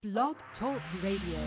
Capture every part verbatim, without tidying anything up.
Blog Talk Radio.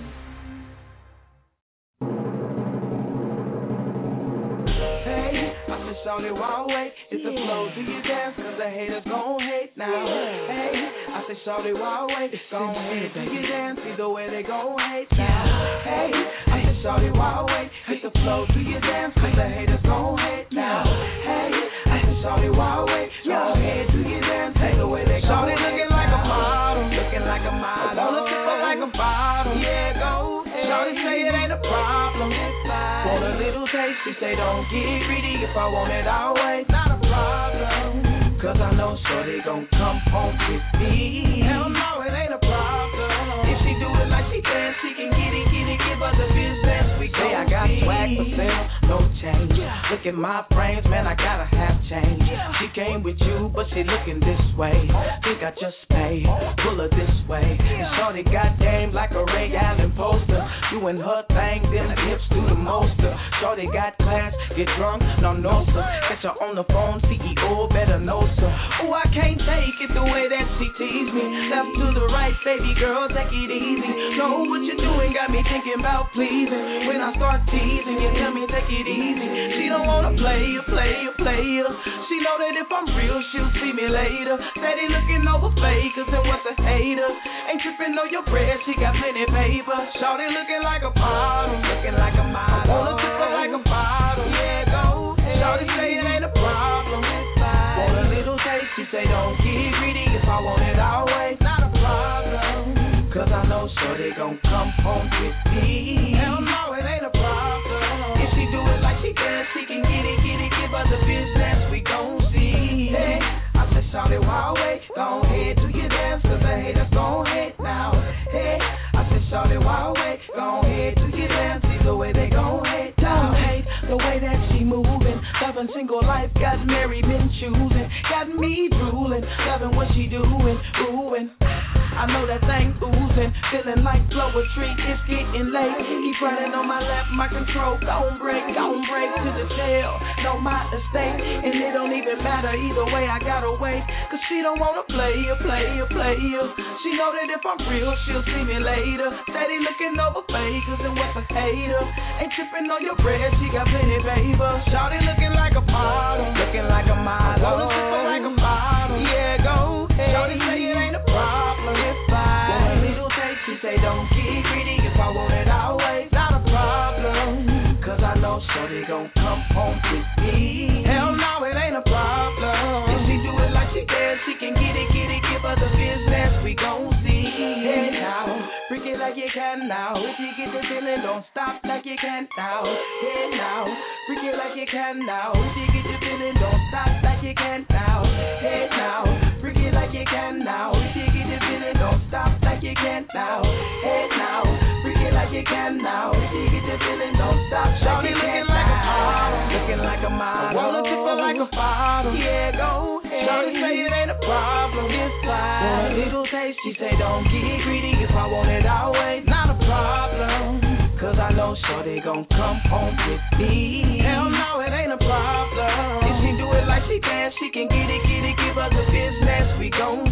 Hey, I said, shawty, why wait? It's a flow, do you dance? Cause the haters gon' hate now. Hey, I said, shawty, why wait? Gon' hate, do you dance? Either way, they gon' hate now. Hey, I said, shawty, why wait? It's a flow, do you dance? Cause the haters gon' hate now. Hey, I said, shawty, why wait? Go ahead, do you dance? Either way, they gon' hate. Shawty looking like a model, looking like a model. I wanna tip her like a bottle. Yeah, go ahead. Shawty say it ain't a problem. Want a little taste, she say don't get greedy. If I want it always, not a problem. Cause I know shorty gon' come home with me. Hell no, it ain't a problem. If she do it like she can, she can get it, get it, give her the business. We say I got swag for sale, no change. Look at my frames, man, I gotta have change. She came with you, but she looking this way. Think I just pay, pull her this way. And shorty got game like a Ray Allen poster. Doing her thing, them hips do the most. Shorty got class, get drunk, no no sir. Catch her on the phone, C E O better know sir. Oh, I can't take it the way that she tease me. Left to the right, baby girl, take it easy. Know what you're doing, got me thinking about pleasing. When I start teasing, you tell me take it easy. She don't wanna play you, play you, play you. She know that if I'm real, she'll see me later. Steady looking over fakers and what's a hater. Ain't tripping on your bread, she got plenty paper. Shawty looking like a bottle, looking like a model. I wanna tip her like a bottle, yeah, go ahead. Shawty say it ain't a problem. Want a little taste, she say don't get greedy. If I want it always, not a problem. Cause I know shorty gon' come home with me. Hell no, it ain't a problem. If she do it like she can, she can get it, get it, give her the business, we gon' see. Hey, I said shawty, why wait? Go ahead, do your dance, cause the haters gon' hate now. Hey, I said shawty, why wait? Go ahead, do your dance, either way they gon' hate now. Hate the way that she moving, loving single life, got married, been choosing, got me drooling, loving what she doing, oohing. I know that thing oozing, feeling like poetry, it's getting late. Keep running on my lap, my control gon' break, gon' break to the jail. Know my estate, and it don't even matter either way. I gotta wait, cause she don't wanna play you, play you, play you. She know that if I'm real, she'll see me later. Steady looking over fakers and what's a hater. Ain't tripping on your bread, she got plenty paper. Shawty looking like a model, looking like a model. I wanna sip her like a bottle, yeah, go ahead. Shawty say it ain't a problem. Want a little taste, she say don't get greedy. If I want it always, not a problem. Cause I know shorty gon' come home with me. Hell no, it ain't a problem. If she do it like she can, she can get it, get it, give her the business, we gon' see. Hey now, freak it like you can now. If you get the feeling, don't stop like you can now. Hey now, freak it like you can now. If you get the feeling, don't stop like you can now. Hey now, freak it like you can now. If you get the feeling, don't stop like you can now. Hey now, freak it like you can now. If you get the feeling, don't stop like you can now. Looking like a model, I wanna tip her like a bottle. Yeah, go ahead. Shawty say it ain't a problem. It's fine. Want a little taste, she say don't get greedy. If I want it always, not a problem. Cause I know shorty gon' come home with me. Hell no, it ain't a problem. If she do it like she can, she can get it, get it, give her the business, we gon'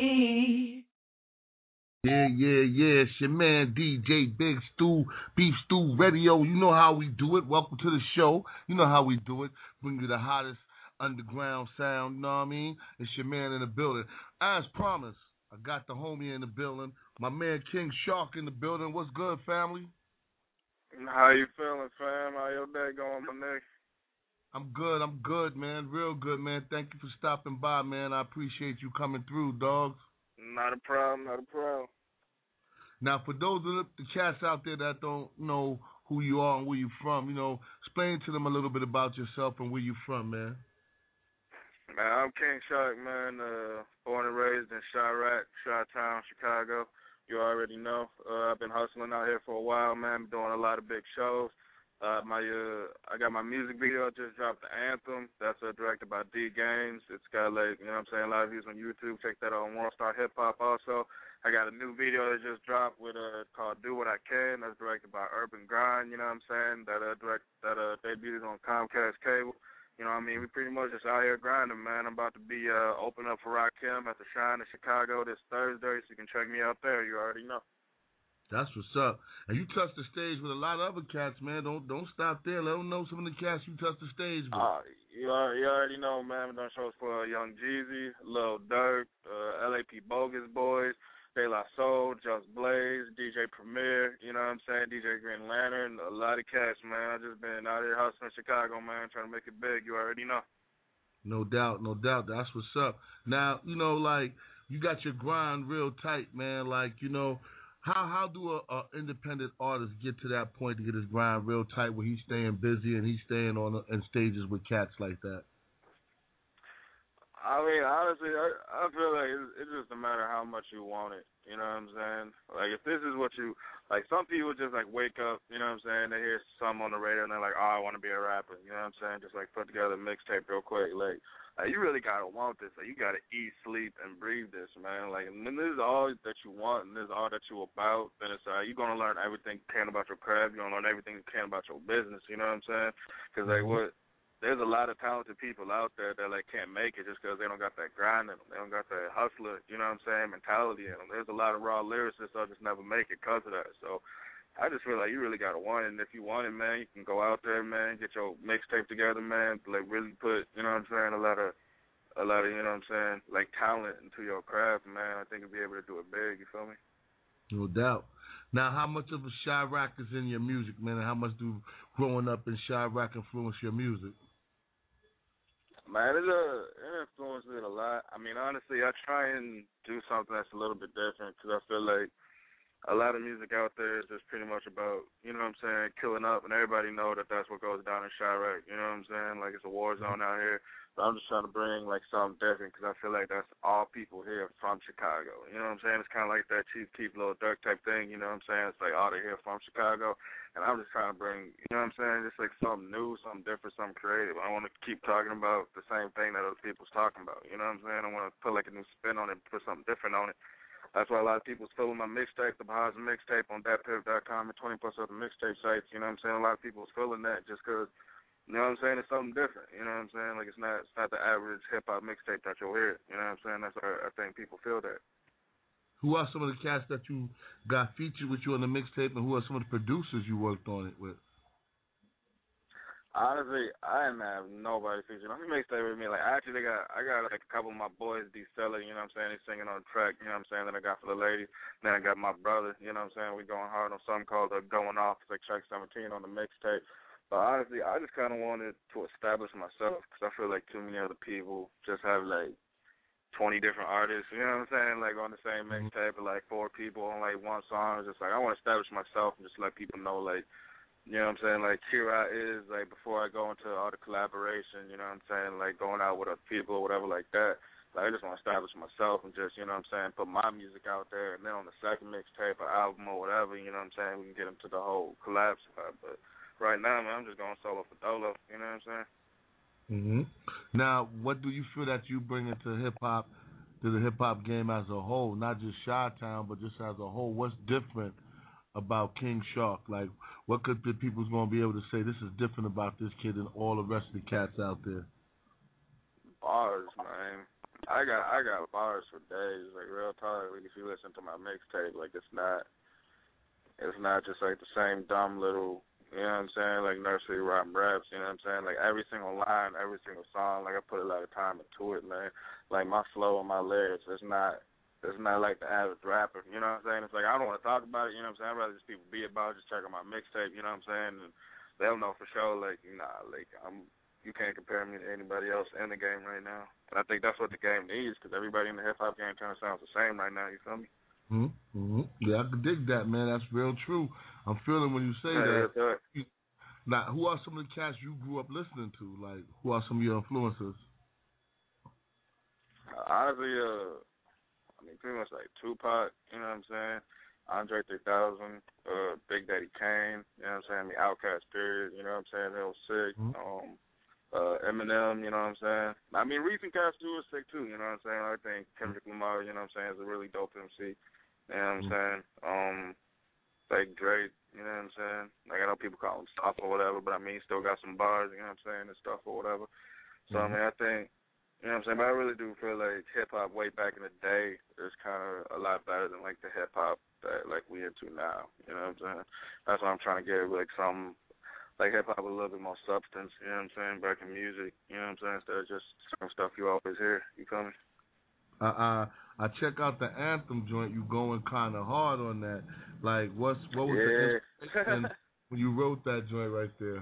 see. Yeah, yeah, yeah, it's your man D J Big Stew, Beef Stew Radio. You know how we do it. Welcome to the show. You know how we do it. Bring you the hottest underground sound, you know what I mean? It's your man in the building. As promised, I got the homie in the building. My man King Shark in the building. What's good, family? How you feeling, fam? How your day going, my nigga? I'm good, I'm good, man. Real good, man. Thank you for stopping by, man. I appreciate you coming through, dogs. Not a problem, not a problem. Now, for those of the cats out there that don't know who you are and where you from, you know, explain to them a little bit about yourself and where you from, man. Man, I'm King Shark, man. Uh, born and raised in Chirac, Chi-Town, Chicago. You already know. Uh, I've been hustling out here for a while, man. Been doing a lot of big shows. Uh, my uh, I got my music video just dropped, the Anthem. That's uh, directed by D Games. It's got like, you know what I'm saying, a lot of views on YouTube. Check that out on World Star Hip Hop also. I got a new video that just dropped with uh called Do What I Can. That's directed by Urban Grind, you know what I'm saying? That uh direct that uh debuted on Comcast Cable. You know what I mean? We pretty much just out here grinding, man. I'm about to be uh open up for Rakim at the Shrine in Chicago this Thursday, so you can check me out there. You already know. That's what's up. And you touch the stage with a lot of other cats, man. Don't don't stop there. Let them know some of the cats you touch the stage with. Uh, you, already, you already know, man. We've done shows for Young Jeezy, Lil Durk, uh, L A P Bogus Boys, De La Soul, Just Blaze, D J Premier, you know what I'm saying, D J Green Lantern, a lot of cats, man. I just been out here hustling in Chicago, man, trying to make it big. You already know. No doubt, no doubt. That's what's up. Now, you know, like, you got your grind real tight, man. Like, you know, how how do a, a independent artist get to that point to get his grind real tight where he's staying busy and he's staying on in stages with cats like that? I mean, honestly, I, I feel like it's, it's just a matter of how much you want it. You know what I'm saying? Like, if this is what you, like, some people just, like, wake up, you know what I'm saying? They hear something on the radio and they're like, oh, I want to be a rapper. You know what I'm saying? Just, like, put together a mixtape real quick. Like, like, you really got to want this. Like, you got to eat, sleep, and breathe this, man. Like, and when this is all that you want and this is all that you about, then it's, uh, you're going to learn everything you can about your craft. You're going to learn everything you can about your business. You know what I'm saying? Because, like, what, there's a lot of talented people out there that, like, can't make it just because they don't got that grind in them. They don't got that hustler, you know what I'm saying, mentality in them. There's a lot of raw lyricists that just never make it because of that. So I just feel like you really got to want it. And if you want it, man, you can go out there, man, get your mixtape together, man, like really put, you know what I'm saying, a lot of, a lot of, you know what I'm saying, like talent into your craft, man. I think you'll be able to do it big, you feel me? No doubt. Now, how much of a Chirac is in your music, man, and how much do growing up in Chirac influence your music? Man, it, uh, it influences it a lot. I mean, honestly, I try and do something that's a little bit different because I feel like a lot of music out there is just pretty much about, you know what I'm saying, killing up, and everybody know that that's what goes down in Chirac, you know what I'm saying? Like, it's a war zone out here. So I'm just trying to bring, like, something different because I feel like that's all people here from Chicago. You know what I'm saying? It's kind of like that Chief Keef, Lil Durk type thing, you know what I'm saying? It's like all they here from Chicago. And I'm just trying to bring, you know what I'm saying, just like something new, something different, something creative. I don't want to keep talking about the same thing that other people's talking about. You know what I'm saying? I want to put like a new spin on it, put something different on it. That's why a lot of people's feeling my mixtape, the Baha's mixtape on dat piff dot com and twenty plus other mixtape sites. You know what I'm saying? A lot of people's feeling that just because, you know what I'm saying, it's something different. You know what I'm saying? Like it's not it's not the average hip-hop mixtape that you'll hear. You know what I'm saying? That's why I think people feel that. Who are some of the cats that you got featured with you on the mixtape, and who are some of the producers you worked on it with? Honestly, I didn't have nobody featured on the mixtape with me. Like, actually, they got I got like a couple of my boys, D. Seller, you know what I'm saying? He's singing on the track, you know what I'm saying? That I got for the lady. Then I got my brother, you know what I'm saying? We going hard on something called uh, Going Off. It's like track seventeen on the mixtape. But honestly, I just kind of wanted to establish myself because I feel like too many other people just have like twenty different artists, you know what I'm saying, like on the same mixtape, or like four people on like one song. It's just like I want to establish myself and just let people know, like, you know what I'm saying, like here I is, like before I go into all the collaboration, you know what I'm saying, like going out with other people or whatever like that. Like I just want to establish myself and just, you know what I'm saying, put my music out there, and then on the second mixtape or album or whatever, you know what I'm saying, we can get into the whole collab spot. But right now, man, I'm just going solo for dolo, you know what I'm saying? Mm-hmm. Now, what do you feel that you bring into hip-hop, to the hip-hop game as a whole, not just Chi-Town, but just as a whole? What's different about King Shark? Like, what could the people's going to be able to say, this is different about this kid than all the rest of the cats out there? Bars, man. I got I got bars for days, like real talk. Like if you listen to my mixtape, like it's not, it's not just like the same dumb little, you know what I'm saying, like nursery rhyme raps, you know what I'm saying? Like every single line, every single song, like I put a lot of time into it, man. Like my flow and my lyrics, it's not it's not like the average rapper, you know what I'm saying? It's like I don't want to talk about it, you know what I'm saying? I'd rather just people be about it, just check out my mixtape, you know what I'm saying? And they'll know for sure, like, nah, like I'm you can't compare me to anybody else in the game right now. And I think that's what the game needs, because everybody in the hip hop game kind of sounds the same right now, you feel me? Mm-hmm. Yeah, I can dig that, man. That's real true. I'm feeling when you say yeah, that. That's right. Now, who are some of the cats you grew up listening to? Like, who are some of your influences? Uh, honestly, uh, I mean, pretty much like Tupac, you know what I'm saying? Andre three thousand, uh, Big Daddy Kane, you know what I'm saying? I mean, Outkast, period, you know what I'm saying? They was sick. Mm-hmm. Um, uh, Eminem, you know what I'm saying? I mean, recent cats too is sick too, you know what I'm saying? I think Kendrick Lamar, you know what I'm saying, is a really dope M C, you know what I'm mm-hmm. saying? Um, like Drake, you know what I'm saying? Like, I know people call him stuff or whatever, but I mean, he still got some bars, you know what I'm saying, and stuff or whatever. So, mm-hmm. I mean, I think, you know what I'm saying, but I really do feel like hip-hop way back in the day is kind of a lot better than, like, the hip-hop that like we into now. You know what I'm saying? That's why I'm trying to get like some like hip hop with a little bit more substance. You know what I'm saying? Back in music. You know what I'm saying? Instead of just some stuff you always hear. You feel me? Uh, uh, I check out the Anthem joint. You going kind of hard on that. Like, what's what was yeah. the inspiration when you wrote that joint right there?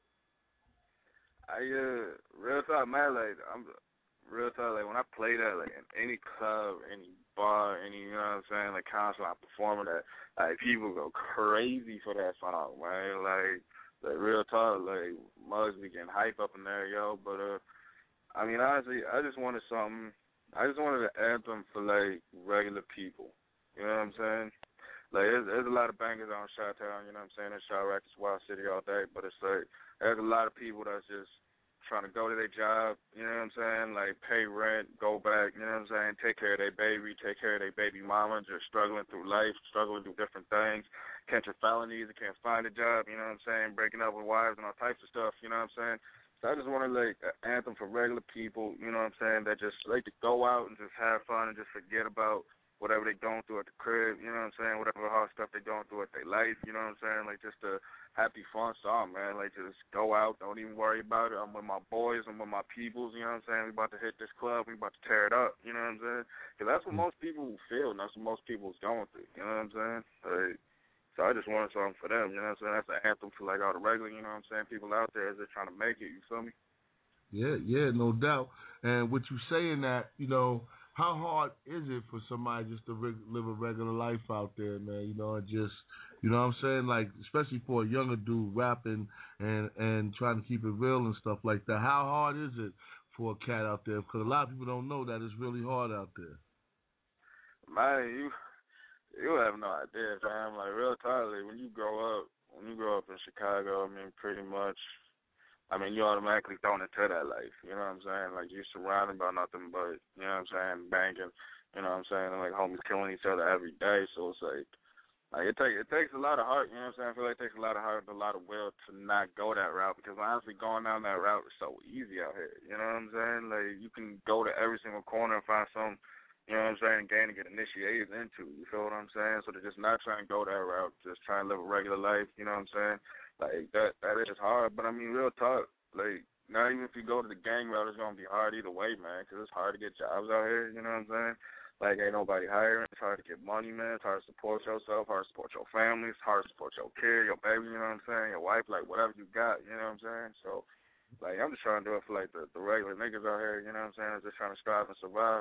I uh, real talk, man. Like I'm real talk. Like when I play that, like in any club, any bar, any you know what I'm saying, like concert, I'm performing that. Like people go crazy for that song, man. Like, like real talk. Like mugs be getting hype up in there, yo. But uh, I mean honestly, I just wanted something. I just wanted an anthem for, like, regular people. You know what I'm saying? Like, there's, there's a lot of bangers on Chi-Town, you know what I'm saying? It's Chirac, it's Wild City all day, but it's like, there's a lot of people that's just trying to go to their job, you know what I'm saying? Like, pay rent, go back, you know what I'm saying? Take care of their baby, take care of their baby mama, just struggling through life, struggling through different things, catching felonies, they can't find a job, you know what I'm saying? Breaking up with wives and all types of stuff, you know what I'm saying? So I just wanted, like, an anthem for regular people, you know what I'm saying, that just like to go out and just have fun and just forget about whatever they're going through at the crib, you know what I'm saying, whatever hard stuff they're going through at their life, you know what I'm saying, like just a happy, fun song, man. Like just go out, don't even worry about it. I'm with my boys, I'm with my peoples, you know what I'm saying, we about to hit this club, we about to tear it up, you know what I'm saying, because that's what most people feel and that's what most people's going through, you know what I'm saying, like. So I just wanted something for them, you know what I'm saying? That's an anthem for, like, all the regular, you know what I'm saying, people out there as they're trying to make it, you feel me? Yeah, yeah, no doubt. And with you saying that, you know, how hard is it for somebody just to re- live a regular life out there, man? You know, and just, you know what I'm saying? Like, especially for a younger dude rapping and, and trying to keep it real and stuff like that. How hard is it for a cat out there? Because a lot of people don't know that it's really hard out there. Man, you... You have no idea, fam. Like, real talk, like, when you grow up, when you grow up in Chicago, I mean, pretty much, I mean, you automatically thrown into that life, you know what I'm saying? Like, you're surrounded by nothing but, you know what I'm saying, banking, you know what I'm saying, and, like, homies killing each other every day, so it's like, like it, take, it takes a lot of heart, you know what I'm saying? I feel like it takes a lot of heart and a lot of will to not go that route, because honestly, going down that route is so easy out here, you know what I'm saying? Like, you can go to every single corner and find some, you know what I'm saying, game to get initiated into, you feel what I'm saying? So they're just not trying to go that route, just trying to live a regular life, you know what I'm saying? Like, that that is hard, but I mean, real talk, like, not even if you go to the gang route, it's going to be hard either way, man, because it's hard to get jobs out here, you know what I'm saying? Like, ain't nobody hiring, it's hard to get money, man, it's hard to support yourself, hard to support your family, it's hard to support your kid, your baby, you know what I'm saying, your wife, like, whatever you got, you know what I'm saying? So, like, I'm just trying to do it for, like, the, the regular niggas out here, you know what I'm saying, just trying to strive and survive.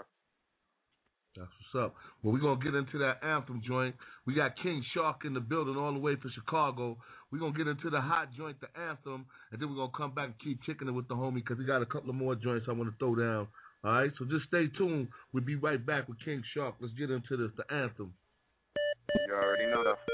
That's what's up. Well, we're going to get into that anthem joint. We got King Shark in the building all the way from Chicago. We're going to get into the hot joint, the anthem, and then we're going to come back and keep kicking it with the homie because we got a couple of more joints I want to throw down. All right, so just stay tuned. We'll be right back with King Shark. Let's get into this, the anthem. You already know that.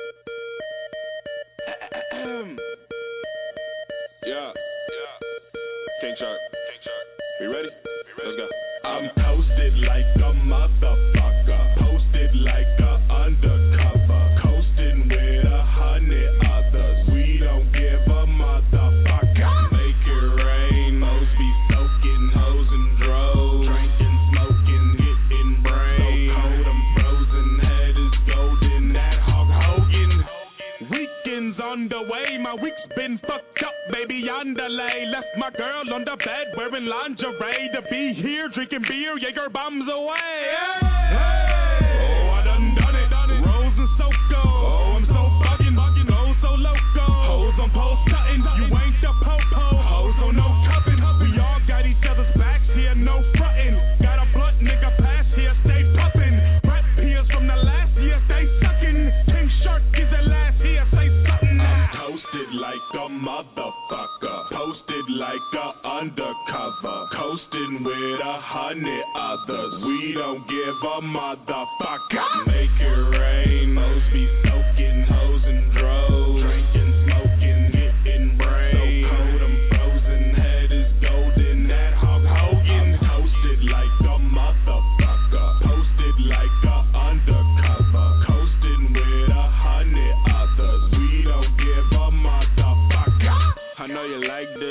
Yeah, yeah. King Shark. King Shark. We ready? We ready? Let's go. I'm posted like a motherfucker, posted like a undercover, coasting with a hundred others. We don't give a motherfucker. Make it rain, most be soaking hoes and droves, drinking, smoking, hitting brain. So cold I'm frozen, head is golden. That Hulk Hogan. Weekends on the way, my week's been fucked up, baby on delay. Left my girl on the bed wearing lingerie to be here drinking beer, Jaeger bombs away. Hey, hey. Oh, I done done it, done it. Rose and Soko. Oh, I'm so bugging, bugging. Go so loco. Hoes on post cutting. You ain't the po-po. Hoes on no cupping. We all got each other's backs here, no frontin'. Got a blunt nigga pass here, stay puffin'. Rap peers from the last year, stay suckin'. King Shark is the last here, say something. I'm toasted like a motherfucker, posted like a undercover, coasting with a hundred others. We don't give a motherfucker. Make it rain, most be soaking hoes and droves, drinking, smoking, getting brain. So cold I'm frozen, head is golden. That Hulk Hogan. I'm toasted like a motherfucker, posted like a undercover, coasting with a hundred others. We don't give a motherfucker. I know you like this.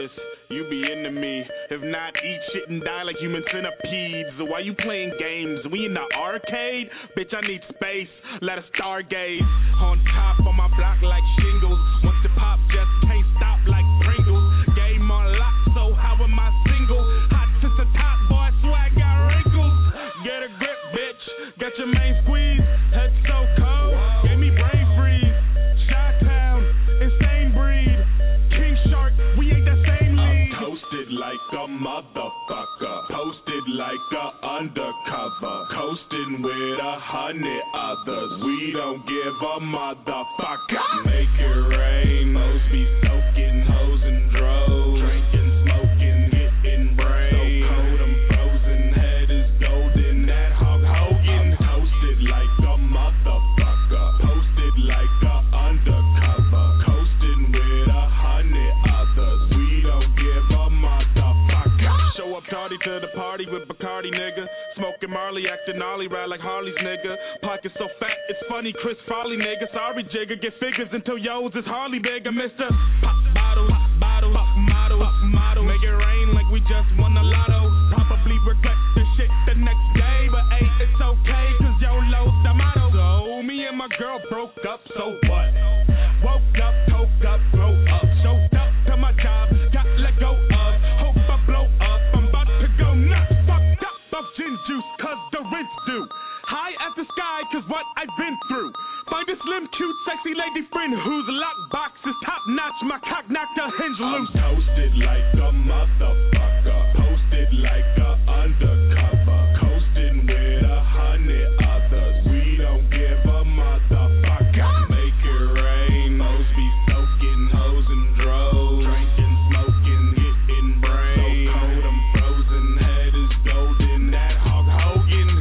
you be into me. If not, eat shit and die like human centipedes. Why you playing games? We in the arcade? Bitch, I need space. Let us stargaze. On top of my block like shingles. Once the pop, just can't stop like Pringles. Game on lock, so how am I single? Hot since the top, boy, swag got wrinkles. Get a grip, bitch. Got your main squeeze. Head so cold. Gave me brain freeze. Chi-Town, insane breed. King Shark, we ain't the same league. I'm toasted like a motherfucker. Posted like a undercover. Coasting with a hundred others. We don't give a motherfucker. Make it rain. Most be soaking hoes and droves. Drinking, smoking, getting brain. So cold, I'm frozen. Head is golden. That Hulk Hogan. I'm toasted like a motherfucker. Posted like a undercover. Coasting with a hundred others. We don't give a motherfucker. Show up tardy to the party with Bacardi, nigga. Smoking Marley, acting Ollie, ride like Harley's, nigga. Pocket so fat, it's funny, Chris Farley, nigga. Sorry, Jigga, get figures until yours is Harley bigger, mister. Pop bottles, pop bottles, pop models, pop models. Make it rain like we just won the lotto. Probably regret the shit the next day, but hey, it's okay, cause YOLO's the motto. So, me and my girl broke up, so what? Woke up, toked up, grow up. Showed up to my job, got let go of. Hope I blow up, I'm about to go nuts. Fucked up off gin juice, cause the rent's due. High at the sky, cause what I've been through. Find a slim, cute, sexy lady friend whose lockbox is top notch. My cock knocked her hinge loose. I'm toasted like a motherfucker. Posted like a undercover. Coasting with a hundred others. We don't give a motherfucker. Make it rain. Most be soaking hoes and droves. Drinking, smoking, getting brain. So cold, I'm frozen. Head is golden. That Hulk Hogan.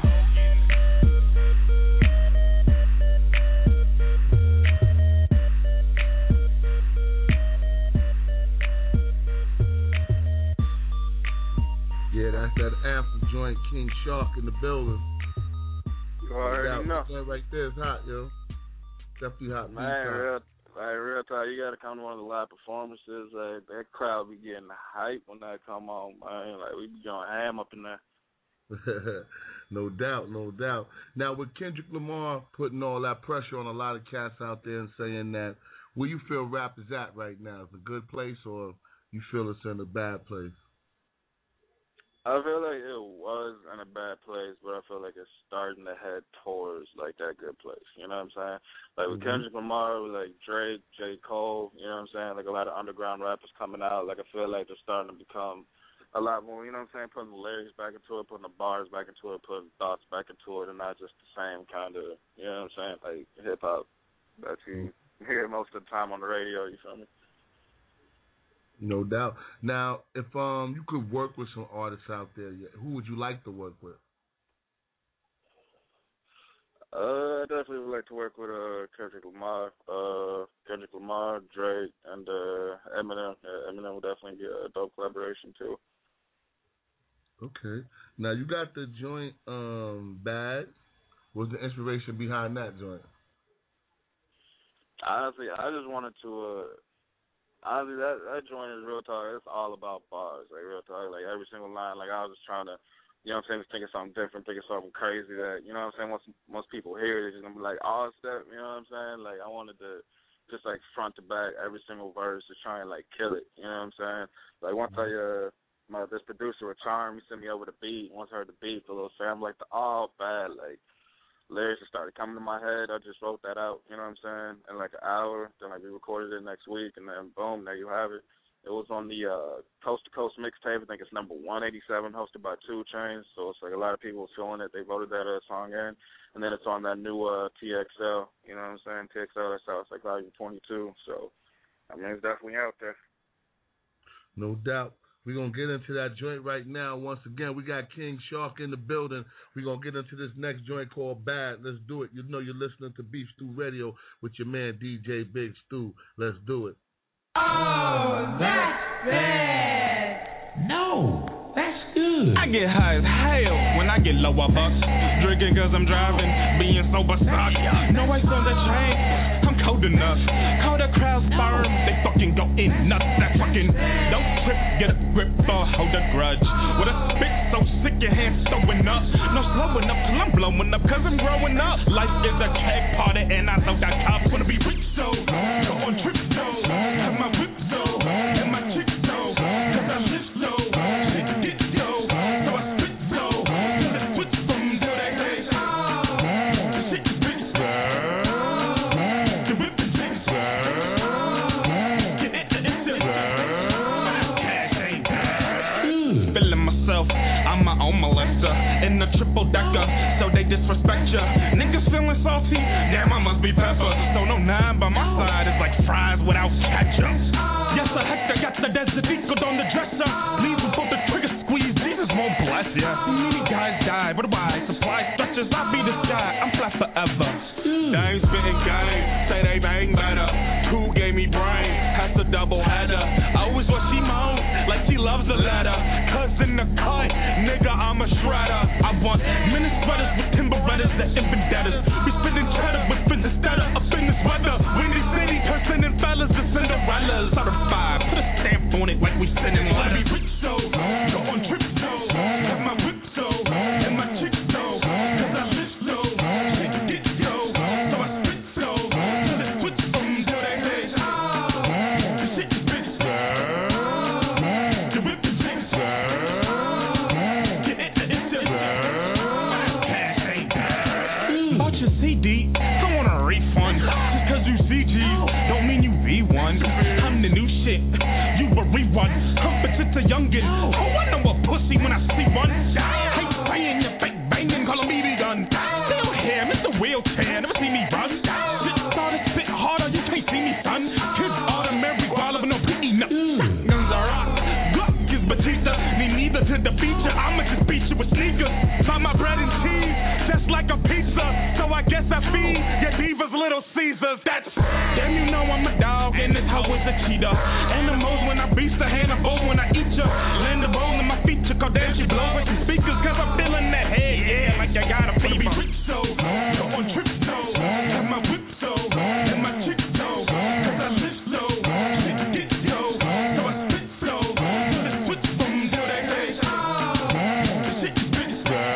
Yeah, that's that anthem joint, King Shark in the building. You already know. That right there is hot, yo. Definitely hot. Man, real, like, real talk, you got to come to one of the live performances. Like, that crowd be getting hype when that come on, man. Like, we be going ham up in there. No doubt, no doubt. Now, with Kendrick Lamar putting all that pressure on a lot of cats out there and saying that, where you feel rap is at right now? Is it a good place or you feel it's in a bad place? I feel like it was in a bad place, but I feel like it's starting to head towards, like, that good place. You know what I'm saying? Like, with mm-hmm. Kendrick Lamar, with, like, Drake, J. Cole, you know what I'm saying? Like, a lot of underground rappers coming out. Like, I feel like they're starting to become a lot more, you know what I'm saying, putting the lyrics back into it, putting the bars back into it, putting thoughts back into it, and not just the same kind of, you know what I'm saying, like, hip-hop that you hear most of the time on the radio, you feel me? No doubt. Now, if um you could work with some artists out there, who would you like to work with? Uh, I definitely would like to work with uh Kendrick Lamar, uh Kendrick Lamar, Drake, and uh Eminem. Uh, Eminem would definitely be a dope collaboration too. Okay. Now you got the joint um Bad. What's the inspiration behind that joint? Honestly, I just wanted to. Uh, Honestly, that, that joint is real talk. It's all about bars, like real talk. Like every single line, like I was just trying to, you know what I'm saying, just thinking something different, thinking something crazy that, you know what I'm saying, once most people hear it, it's just going to be like, all step, you know what I'm saying? Like I wanted to just like front to back every single verse to try and like kill it, you know what I'm saying? Like once I, uh, my, this producer with Charm, he sent me over the beat. Once I heard the beat, the little sound, like the all bad, like, lyrics just started coming to my head. I just wrote that out, you know what I'm saying, in like an hour. Then like we recorded it next week, and then boom, there you have it. It was on the uh, Coast to Coast mixtape. I think it's number one eighty-seven, hosted by two Chainz. So it's like a lot of people feeling it. They voted that uh, song in, and then it's on that new uh, T X L. You know what I'm saying? T X L. That's how it's like volume twenty-two. So I mean, it's definitely out there. No doubt. We're going to get into that joint right now. Once again, we got King Shark in the building. We're going to get into this next joint called Bad. Let's do it. You know you're listening to Beef Stew Radio with your man D J Big Stew. Let's do it. Oh, that's bad. No, that's good. I get high as hell when I get low, I bust. Drinking cause I'm driving, being sober suck. No ice on the chain, I'm cold enough. Call the crowd sperm, they fucking go in nuts. That fucking dope trip, get a grip or hold a grudge. With a spit so sick your hands throwing up. No slowing up till I'm blowing up, cause I'm growing up. Life is a keg party and I know that cops wanna be rich, so go on trips, so have my whip, so and my chick, so cause I live so shit get so so I spit so till they switch from till they say the shit is bitch, the whip is bitch, get it to it, cash ain't bad. Feeling myself, I'm my own molester in the triple decker, so they disrespect ya. Niggas feeling salty, damn I must be pepper. So no nine by my side is like fries without ketchup. Yes, a Hector got the desert eagle on the dresser. Leave before the trigger squeeze, Jesus won't bless ya. Many guys die, but why? Supply stretches, I be this guy, I'm flat forever. They ain't spitting game, say they bang better. Two gave me brain, has a double header. Always what she moans, like she loves the letter. Cuz in the cut, nigga, I'm a shredder. I want mini sweaters with timber redders, the vendettas. We spinning cheddar with business instead of up in this weather. Windy City, cursing and fellas to Cinderellas. Certified, put a stamp on it like we sending letters. Be rich, so go on trips, so have my whip, so and my chick, so cause I live so shit get so so I spit so till they switch from till they say the shit is bitch, the whip is bitch, get it to it, cash ain't bad. Bought your C D, don't want a refund. Just cause you C Gs don't mean you V one. I'm the new shit, you a rerun. Competence a youngin', oh I know a pussy when I see one. Hate saying you fake banging, call 'em B B gun. Still here, Mister Wheelchair, never see me run. Shit started spit harder, you can't see me son. Kids are the marijuana, but no P E nuts. Guns are rock, Glock is Batista. Need neither to defeat you, I'ma just beat you with sneakers. Fry my bread and cheese, just like a pizza. So I guess I feed your divas Little Caesars. That's damn, you know I'm a dog, and this hoe is a cheetah. Animals when I beast the Hannibal when I eat ya. Land the bowl in my feature, cause damn she blows like some speakers. Cause I'm feeling that head, yeah, like I got a fever. Be rich, so go on trips, so have my whip, so and my chick, so cause I live so shit get so so I spit so till they switch from till they say the shit is bitch,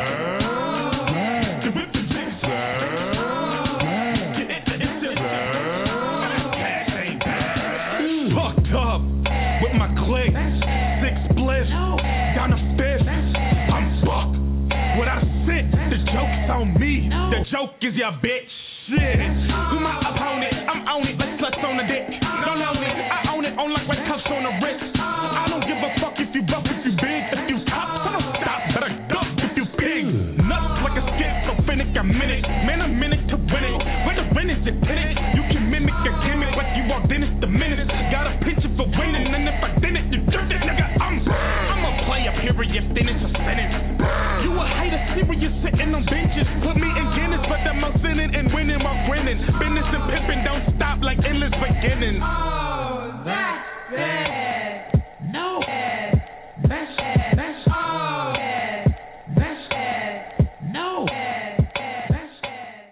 the whip is bitch, get it to it, cash ain't bad. Fucked up with my click, six bliss, down the fifth, I'm fucked without a sit. The joke's on me, the joke is your bitch. Shit, who my opponent? I'm on it, let's clutch on the dick. Don't own it, I own it, on like white cuffs on the wrist. I don't give a fuck if you buff, if you big, if you top, so don't stop, better duck if you big. Nuts like a schizophrenic, a minute, man a minute to win it. Where the win is it, pin it? You can mimic a gimmick like you walked in, it's the minute. Got a picture for winning, and if I didn't, you dirt it, nigga, I'm I'm a player, period, then it's a sentence. You a hater, serious, sitting on benches. Put me in Guinness, but I'm out sinning and winning while grinning. Business and pimping don't stop like endless beginnings. Oh, that's bad. No. That's bad. That's bad. That's bad. No. That's bad.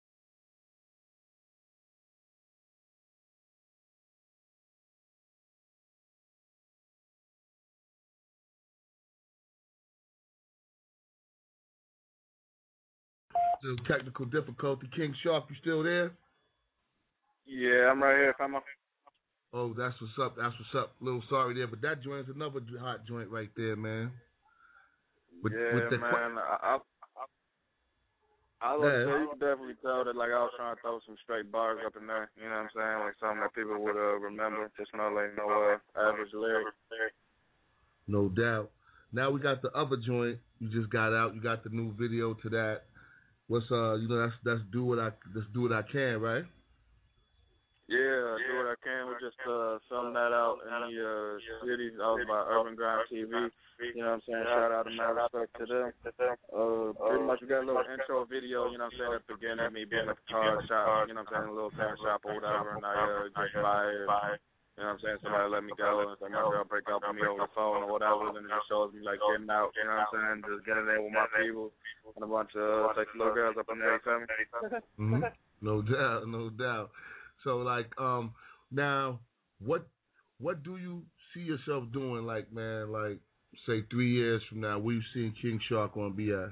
Little technical difficulty. King Shark, you still there? Yeah, I'm right here, fama. Oh, that's what's up. That's what's up. Little sorry there, but that joint's another hot joint right there, man. With, yeah, with the man. qu- I, I, I was Yeah. say, you could definitely tell that like I was trying to throw some straight bars up in there. You know what I'm saying? Like something that people would uh, remember. Just not like no uh, average lyric. No doubt. Now we got the other joint you just got out. You got the new video to that. What's uh, you know, that's that's do what I let's do what I can, right? Yeah, do what I can. We just uh, filmed that out in the uh, city. I was by Urban Grind T V. You know what I'm saying? Shout out to my respect to them. Uh, pretty much we got a little intro video. You know what I'm saying? At the beginning, me being at the car shop. You know what I'm saying? A little fan shop or whatever, and I uh, just buy it. You know what I'm saying? Somebody let me go, and so my girl break up with me over the phone or whatever, and it just shows me like getting out. You know what I'm saying? Just getting there with my people and a bunch of uh, sexy little girls up in there. You feel me? Mm-hmm. No doubt, no doubt. So like, um, now, what what do you see yourself doing, like, man, like, say three years from now? Where you seeing King Shark on B I?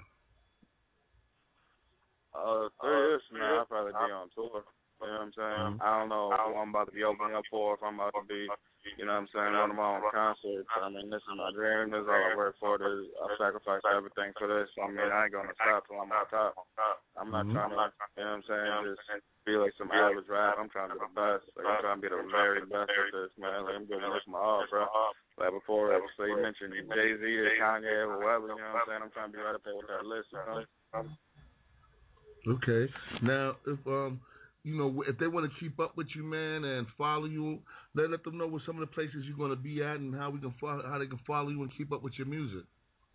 Uh, three years from now, I'll probably be on tour. You know what I'm saying? Mm-hmm. I don't know who I'm about to be opening up for, if I'm about to be, you know what I'm saying, one of my own concerts. I mean, this is my dream. This is all I work for. This, I sacrifice everything for this. I mean, I ain't going to stop till I'm on top. I'm not Mm-hmm. trying to, you know what I'm saying, just be like some average rap. I'm trying to be the best. Like, I'm trying to be the very best at this, man. Like, I'm giving this my all, bro. Like, before, like, so you mentioned Jay-Z or Kanye or whoever, you know what I'm saying? I'm trying to be right up there with that list, you know? Okay. Now, if um, you know, if they want to keep up with you, man, and follow you, let let them know what some of the places you're going to be at and how we can follow, how they can follow you and keep up with your music.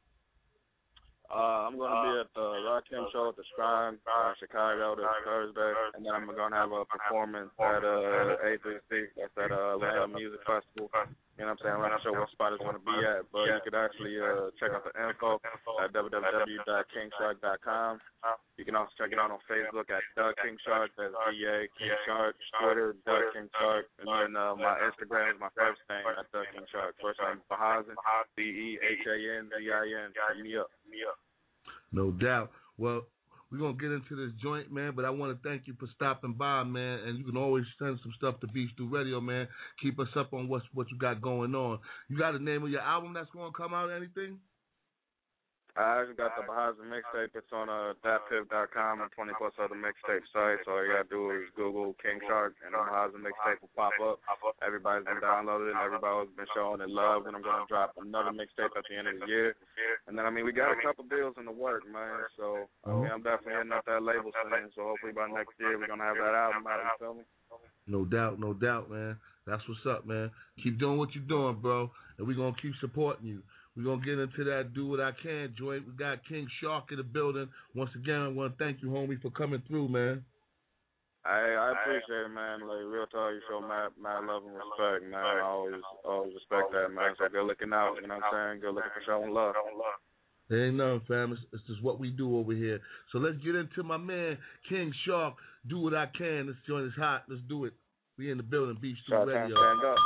Uh, I'm going to be at the Rakim show at the Shrine, uh, Chicago this Thursday, and then I'm going to have a performance at uh, A three C, that's at uh, Atlanta Music Festival. You know what I'm saying? I'm not sure what spot it's going to be at, but you could actually uh, check out the info at w w w dot king shark dot com. You can also check it out on Facebook at The King Shark, that's D A King Shark, Twitter, The King Shark, and then uh, my Instagram is my first name at The King Shark. First name Bahazin, B E H A N Z I N. Hit me up. No doubt. Well, we're going to get into this joint, man, but I want to thank you for stopping by, man, and you can always send some stuff to Beef Stew Radio, man. Keep us up on what's, what you got going on. You got the name of your album that's going to come out, anything? I actually got the Bahazin mixtape. It's on uh, dat piff dot com and twenty plus other mixtape sites. All you got to do is Google King Shark and the Bahazin mixtape will pop up. Everybody's been downloaded it. Everybody's been showing it love. And I'm going to drop another mixtape at the end of the year. And then, I mean, we got a couple deals in the work, man. So, I mean, I'm definitely hitting up that label soon. So hopefully by next year we're going to have that album out. You feel me? No doubt, no doubt, man. That's what's up, man. Keep doing what you're doing, bro. And we're going to keep supporting you. We're going to get into that Do What I Can joint. We got King Shark in the building. Once again, I want to thank you, homie, for coming through, man. I I appreciate it, man. Like, real talk, you show mad, mad love and respect, man. I always, always respect that, man. So good looking out, you know what I'm saying? Good looking for showing love. There ain't nothing, fam. It's, it's just what we do over here. So let's get into my man, King Shark. Do What I Can. This joint is hot. Let's do it. We in the building, Beef Stew Radio. Stand up.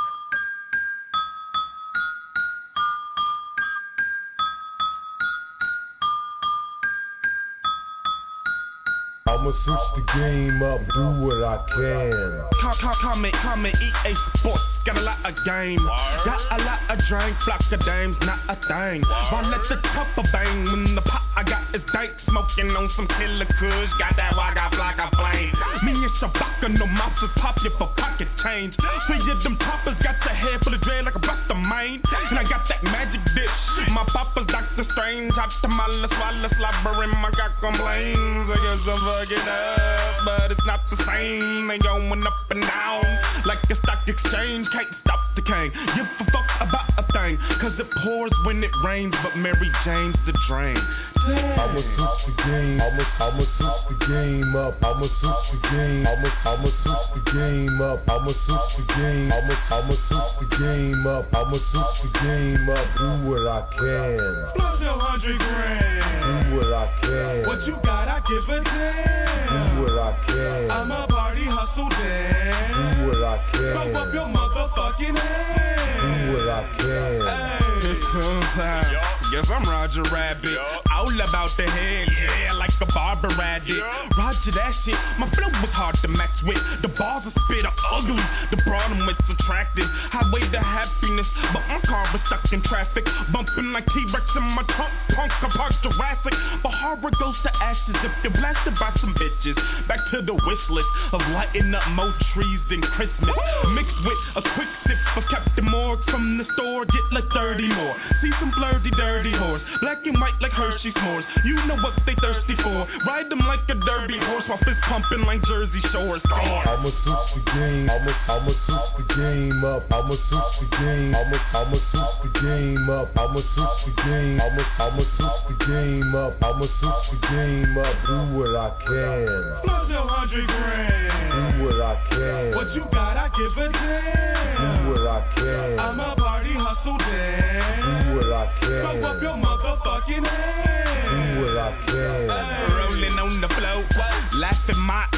I'ma switch the game up, do what I can. Come, come, come and, come and eat a sports. Got a lot of game. Got a lot of drink. Flock of dames, not a thing. Why let the copper bang when the pot I got is dank. Smoking on some killer kush. Got that wagga flock of flame. Me and Shabaka, no monsters pop you for pocket change. Three of them toppers got your head full of dread like a bust of mine. And I got that magic dish. My papa's Doctor Strange. Hot tamale, swallow, slobber, and my got complaints. I guess I'm fucking up, but it's not the same. They going up and down like a stock exchange. Can't stop the king. Give a fuck about a thing, cause it pours when it rains, but Mary Jane's the drain. I'ma switch the game. I'ma I'ma switch the game up. I'ma switch the game. I'ma I'ma switch the game up. I'ma switch the game. I'ma I'ma switch the game up. I'ma switch the game up. Do what I can. Plus a hundred grand. Do what I can. What you got, I give a damn. Do what I can. I'm a party hustle damn. Do what I can. Throw up your motherfucking hands. Do what I can. Hey, it's time. Yes, I'm Roger Rabbit. All about the head, yeah, like a barber addict. Roger that shit. My flow was hard to match with. The bars are spit are ugly. The bottom was attractive. Highway to happiness, but my car was stuck in traffic. Bumping like T-Rex in my trunk. Punk apart Jurassic. But horror goes to ashes if you're blasted by some bitches. Back to the wish list of lighting up more trees than Christmas. Mixed with a quick sip of Captain Morgan from the store. Get like thirty more. See some flirty, dirty horse. Black and white like Hershey s'mores. You know what they thirsty for. Ride them like a derby horse while fist pumping like Jersey Shores. I'ma switch the game. I'ma I'ma switch the game up. I'ma switch the game. I'ma I'ma switch the game up. I'ma switch the game. I'ma I'ma switch the game up. I'ma switch the game up. Do what I can. Plus a hundred grand. Do what I can. What you got, I give a damn. Do what I can. I'm a party hustle damn. Do what I can. Throw up your motherfucking hands. Do what I can. Rolling on the floor, laughing my ass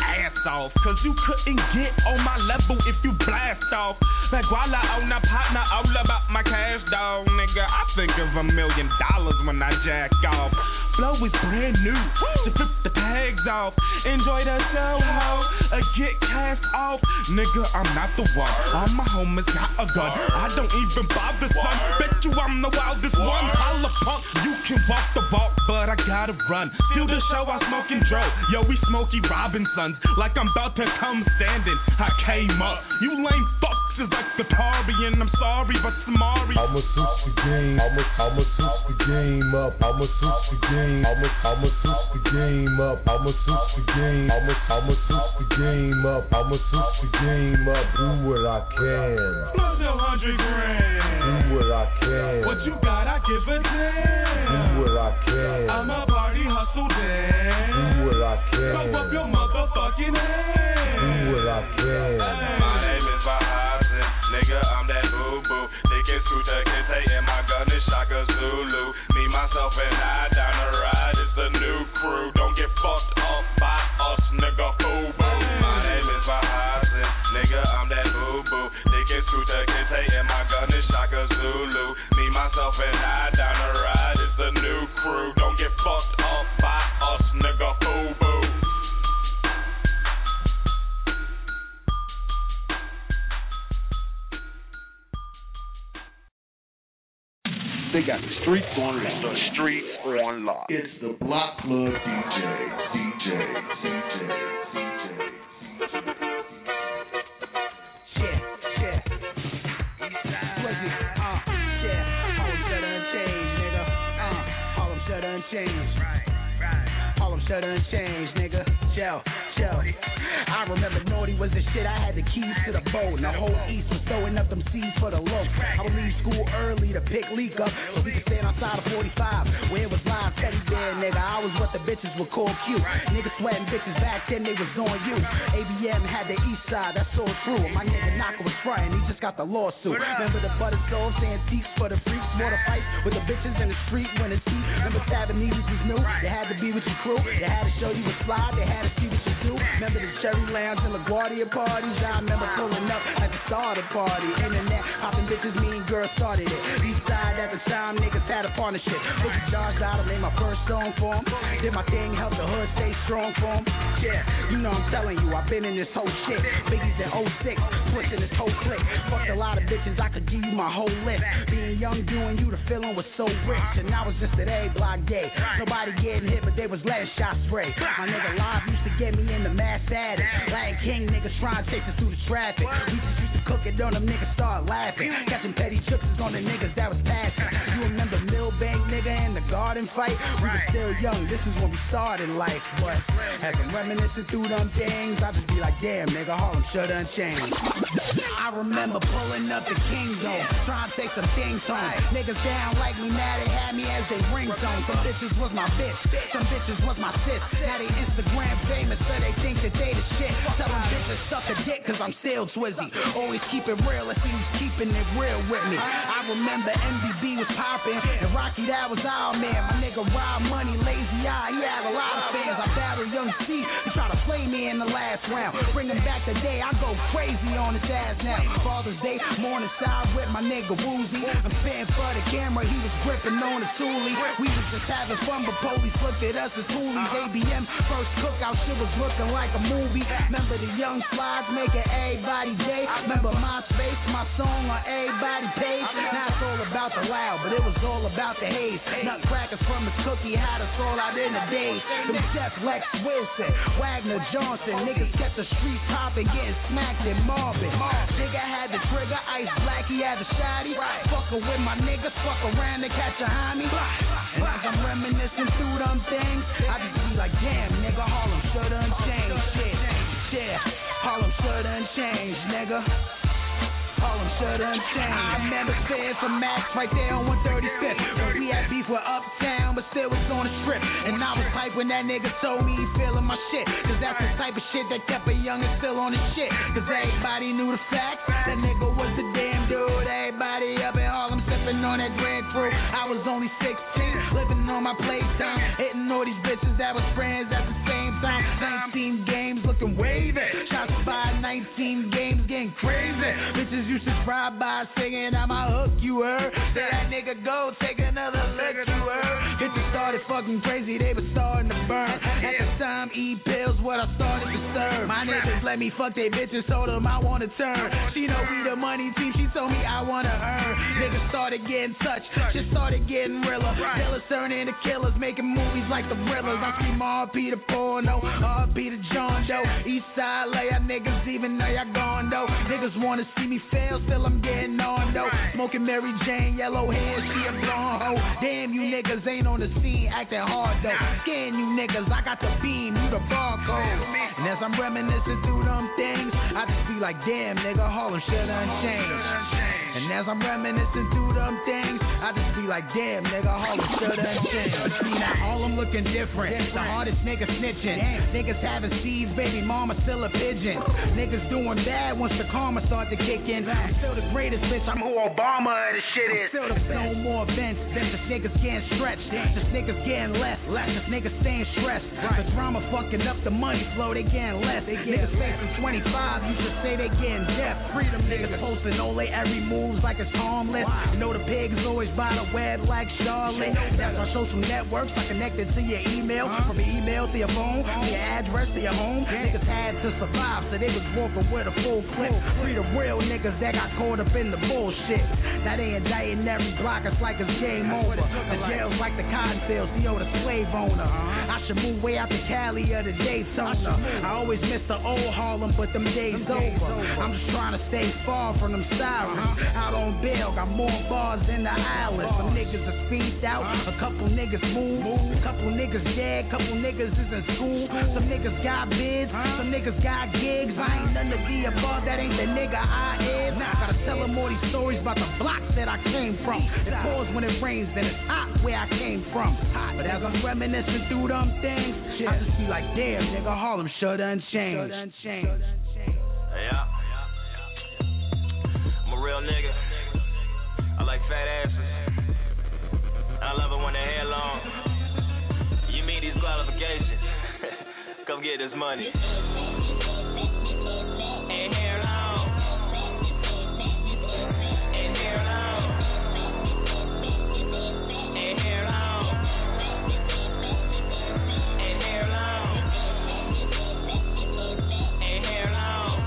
off. Cause you couldn't get on my level if you blast off. Like while I own a partner, all about my cash, dog, nigga. I think of a million dollars when I jack off. Flow is brand new, to flip the tags off. Enjoy the show, ho, or get cast off. Nigga, I'm not the one. All my homies got a gun. I don't even bother, son. Bet you I'm the wildest one. Holla punk, you can walk the walk, but I gotta run. Till the show I smoking dro. Yo, we Smokey Robinsons. Like I'm about to come standing. I came up. You lame fucks is like the Tarian. I'm sorry, but Samari. I'ma switch the game. I'ma I'ma switch the game up. I'ma switch the game. I'ma I'ma switch the game up. I'ma switch the game. I'ma I'ma switch the game up. I'ma switch the game up. Do what I can. Plus a hundred grand. Do what I can. What you got? I give a damn. Do what I can. I'm a party hustle damn. Do what I can. Go up your motherfucking head. Do what I can. My name is Vahazen, nigga, I'm that boo-boo. Thinking Scooter Kente and my gun is Shaka Zulu. Me, myself, and I down the ride, it's the new crew. Don't get fucked off by us, nigga, boo-boo. My name is Vahazen, nigga, I'm that boo-boo. Thinking Scooter Kente and my gun is Shaka Zulu. Me, myself, and I down the ride, it's the new crew. Don't get fucked off by us, nigga, boo-boo. They got the streets on lock. The streets on lock. It's the Block Club D J, D J, D J, D J. Yeah, yeah. Swizzy, uh, yeah. Harlem shut unchanged, nigga. Uh, Harlem shut unchanged. Right, right. Harlem shut unchanged, nigga. Joe, Joe. I remember Naughty was the shit. I had the keys to the boat, and the whole East was throwing up them seeds for the loaf. I would leave school early to pick leak up so we could stand outside of forty-five where it was live teddy bear, nigga. I was what the bitches would call cute. Niggas sweating bitches back then, they was on you. A B M had the East Side, that's all true. My nigga Knocker was frying, he just got the lawsuit. Remember the butter stoves, antiques for the freaks, water fights with the bitches in the street when it's heat. Remember stabbing knees was new. They had to be with your crew. They had to show you a slide. They had to see what you do. Remember the Cherry Lounge and LaGuardia parties? I remember pulling up at the start of the party. Internet popping bitches, me and girls started it. East Side at the time, niggas had a partnership. Boogie John's out, I made my first song for him. Did my thing, helped the hood stay strong for him. Yeah, you know I'm telling you, I've been in this whole shit. Biggie's in oh six, twisting this whole clique. Fucked a lot of bitches, I could give you my whole list. Being young, doing you, the feeling was so rich. And I was just at A block gay. Nobody getting hit, but they was letting shots spray. My nigga Live used to get me in the mass addict. Lion King niggas trying to chase us through the traffic. We just used to cook it on them niggas, start laughing. Catching petty trips on the niggas that was passing. You remember Millbank nigga and the garden fight? We were still young, this is when we started life. But as I'm reminiscing through them things, I just be like, damn nigga, Harlem shut unchanged. I remember pulling up the King Zone, trying to take some things home. Niggas down like me, now they had me as they ringtone. Some bitches was my bitch, some bitches was my sis. Now they Instagram famous, so they think that they the shit. Tell them bitches suck a dick, cause I'm still Twizzy. Always keep it real, let's see who's keeping it real with me. I remember M V B was popping, and Rocky, that was our man. My nigga Rob Money, Lazy Eye, he had a lot of fans. I battled Young C, he tried to play me in the last round. Bringing back the day, I go crazy on his ass now. Father's Day, morning side with my nigga Woozy. I'm spitting for the camera, he was gripping on the toolie. We was just having fun, but police looked at us as hoolies. A B M, first cookout, shit was looking like a movie. Remember the young slides making everybody day. Remember MySpace, my song on everybody's page. Now it's all about the loud, but it was all about the haze. Nutcrackers from his cookie had us all out in the days. Them Jeff Lex Wilson, Wagner Johnson, niggas kept the streets hopping, getting smacked and mobbing. Nigga had the trigger, Ice Black, he had the shotty. Fucking with my niggas, fuck around and catch a homie. And as I'm reminiscing through them things, I just be like, damn, nigga, Harlem shut unchanged, shit. Yeah, Harlem shut unchanged, nigga. Harlem shut unchanged. I remember spitting for Max right there on one thirty-fifth. When we had beef with Uptown, but still was on the strip. And I was hype when that nigga told me he feeling my shit. Cause that's the type of shit that kept a youngin' still on his shit. Cause everybody knew the facts. That nigga was the damn dude. Everybody up in Harlem sipping on that grapefruit. I was only sixteen, living on my playtime. Hitting all these bitches that was friends at the same time. nineteen games looking wavy. Shots by nineteen games getting crazy. Bitches used to drive by singing, I'ma hook you heard. Say that nigga go, take another look you heard. Bitches started fucking crazy, they was starting to burn. At the time, eat pills, what I started to serve. My niggas let me fuck they bitches, told them I wanna turn. She know we the money team, she told me I wanna earn. Niggas started getting touched, shit started getting realer. Killers turning into killers, making movies like the thrillers. I see R P to Porno, R P to John Doe. Eastside lay y'all niggas even though y'all gone though. Niggas wanna see me fail, still I'm getting on though. Smoking Mary Jane, yellow hair, she a blonde hoe. Damn, you niggas ain't on the scene acting hard though. Scan you niggas, I got the beam, you the barcode. And as I'm reminiscing through them things, I just be like, damn nigga, Harlem shit unchanged. And as I'm reminiscing through them things, I just be like, damn nigga, Harlem shit unchanged. See now Harlem looking different, the hardest niggas snitching. Niggas having seeds, baby mama still a pigeon. Niggas doing bad once the karma start to kick in. I'm still the greatest bitch, I'm who Obama of the shit is. Still the no more events, then just niggas getting stretched. Just niggas getting less, less just niggas staying stressed. The drama fucking up the money flow, they getting less. Niggas facing twenty-five, you should say they getting deaf. Freedom niggas posting Ole every moves like it's harmless. You know the pigs always by the web like Charlotte. That's my social networks, I connected to your email. From your email to your phone, to your address to your home. Niggas had to survive, so they was walking with a full clip. Free the real niggas that got caught up in the bullshit. Now they indicting every block, it's like it's game over. The jails like the cotton fields, Theo the slave owner. I should move way out to Cali or the Daytona. I always miss the old Harlem, but them days over. I'm just trying to stay far from them sirens. Out on bail, got more bars than the island. Some niggas are speeded out, a couple niggas move, a couple niggas dead, couple niggas is in school. Some niggas got bids, some niggas got gigs. I ain't none of the above, that ain't the nigga I is. Gotta tell them all these stories about the blocks that I came from. It pours when it rains, then it's hot where I came from. But as I'm reminiscing through them things, I just be like, damn, nigga, Harlem sure done changed. Yeah. I'm a real nigga. I like fat asses. I love it when their hair long. You meet these qualifications. Come get this money. And hair long. And hair long. And hair long. And hair long. And hair long.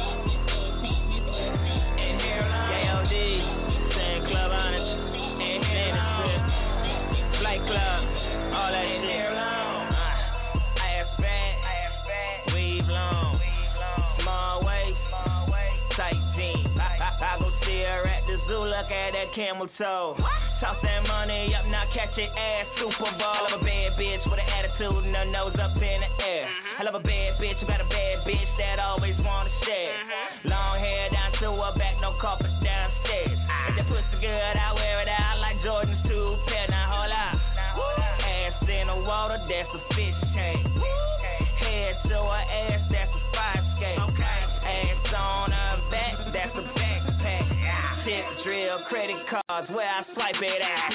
And hair long. K O D, Sand Club Honest, and hair long. Flight Club, all that shit. Hair long. Ass fat, weave long, small waist, tight jeans. I go see her at the zoo, look at that camel toe. Toss that money up, now catch it ass Super Bowl. I love a bad bitch with an attitude and her nose up in the air. I love a bad bitch who got a bad bitch that always wanna share. Long hair down to her back, no carpet downstairs. If that pussy good, I wear it out like Jordan's two pair. Now hold up, ass in the water, that's a fish tank. Head to her ass, that's a five skate. Ass on her back, that's a backpack. Tip drill, credit cards, where I swipe it at.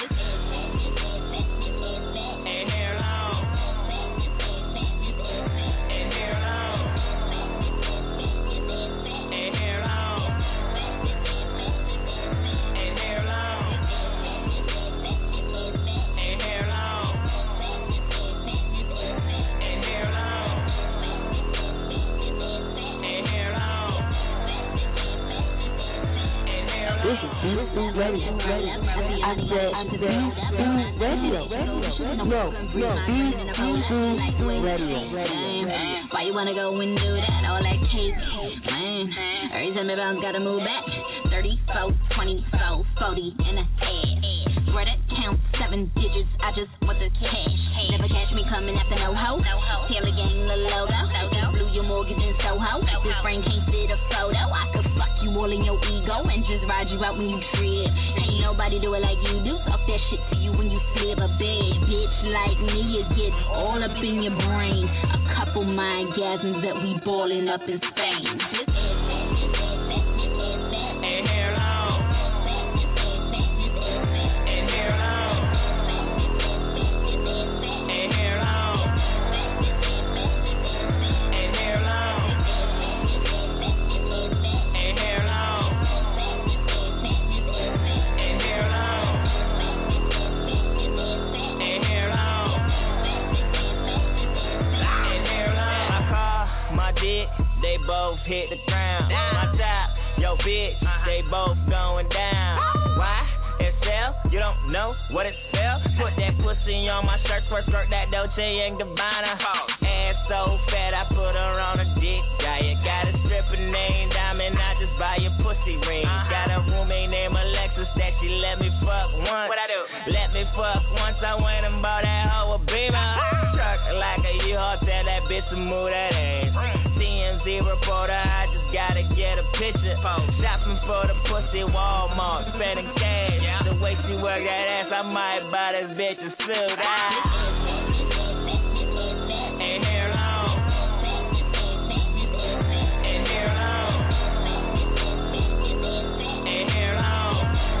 And hair long. And hair long. And hair long. And hair long. And hair long. And hair long. And hair long. And hair long. This is Beef Stew Radio. I said Beef Stew Radio. No, no, Beef Stew Radio. Why you wanna go and do that? All that cake, man. Every time the bounce gotta move back. thirty-four, twenty-four, forty in a head. Swear that count seven digits. I just want the cash. Never catch me coming after no hoe. Taylor gang, the logo. Blew your mortgage in Soho. This brain can't fit a photo. I could fuck you all in your ego and just ride you out when you trip. Ain't nobody do it like you do. Talk that shit to you when you slip. A bad bitch like me, you get all up in your brain. A couple mind gasms that we ballin' up in Spain. And hair long. And hair long. yo, bitch, they both going down. Why? S L, you don't know what it spell? Put that pussy on my shirt, first skirt that Dolce and Gabbana. Ass so fat, I put her on a dick diet. Got a stripper named Diamond, I just buy a pussy ring. Got a roommate named Alexis that she let me fuck once. What I do? Let me fuck once, I went and bought that hoe a Beamer. Truck like a U-Haul, tell that bitch to move that ass. T M Z reporter, I just gotta get a picture. Shopping for the pussy Walmart, spending cash. The way she work that ass, I might buy this bitch a suit. Ah. And hair long. And hair long. And hair long.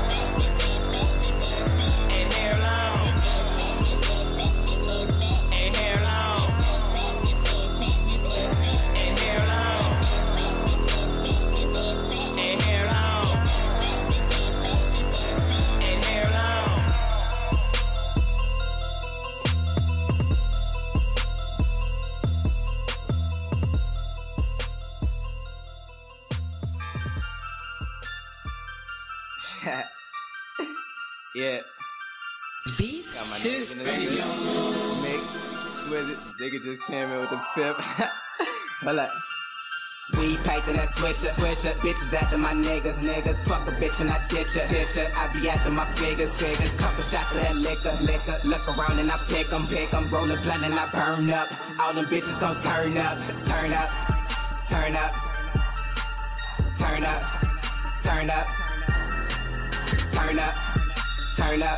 And hair long. And hair long. And hair long. And hair long. And hair long. Yeah. Beast Got my niggas in the mix. With it, nigga just came in with the pip. Hold up. We packed in that switcher, switcher. Bitches after my niggas, niggas. Fuck a bitch and I ditch her, ditch her. I be after my figures, figures. Couple shots of that liquor, liquor. Look around and I pick 'em, pick 'em. Roll a blunt and I burn up. All them bitches gon' turn up, turn up, turn up, turn up, turn up, turn up, turn up,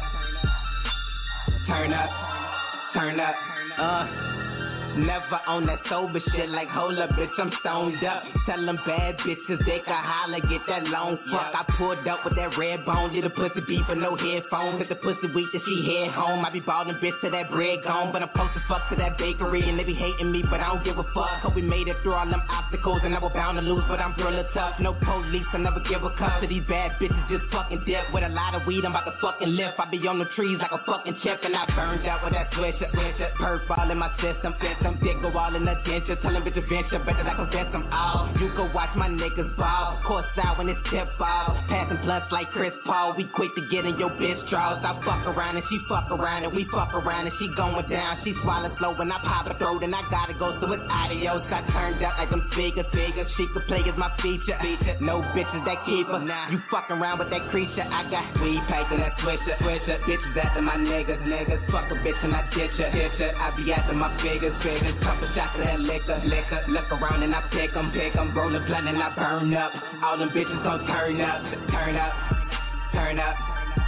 turn up, turn up. Uh. Never on that sober shit like, hold up, bitch, I'm stoned up. Tell them bad bitches they can holler, get that long fuck. I pulled up with that red bone, did a pussy beef with no headphones. Cause the pussy weak that she head home. I be ballin' bitch till that bread gone. But I'm supposed to fuck to that bakery and they be hating me, but I don't give a fuck. Cause we made it through all them obstacles and I was bound to lose, but I'm thriller tough. No police, I never give a cup to these bad bitches, just fucking dip. With a lot of weed, I'm about to fucking lift. I be on the trees like a fucking chip and I burned out with that switcher, switcher. Perf all in my system, system. Dick go all in the denture, tell them bitch adventure, better I convince them all. You go watch my niggas ball, course out when it's tip ball. Passing blunts like Chris Paul, we quick to get in your bitch draws. I fuck around and she fuck around and we fuck around and she going down. She swallow slow when I pop her throat and I gotta go, so it's adios. Got turned up like them speakers, speakers. She could play as my feature, feature. No bitches that keep her. Nah. You fuck around with that creature, I got weed packed in that switcher, switcher. Bitches after my niggas, niggas. Fuck a bitch and I ditch her, ditch her. I be after my figures, figures. Couple shots of that liquor, liquor. Look around and I pick 'em, pick 'em. Roll a blunt and I burn up. All them bitches gon' turn up, turn up, turn up,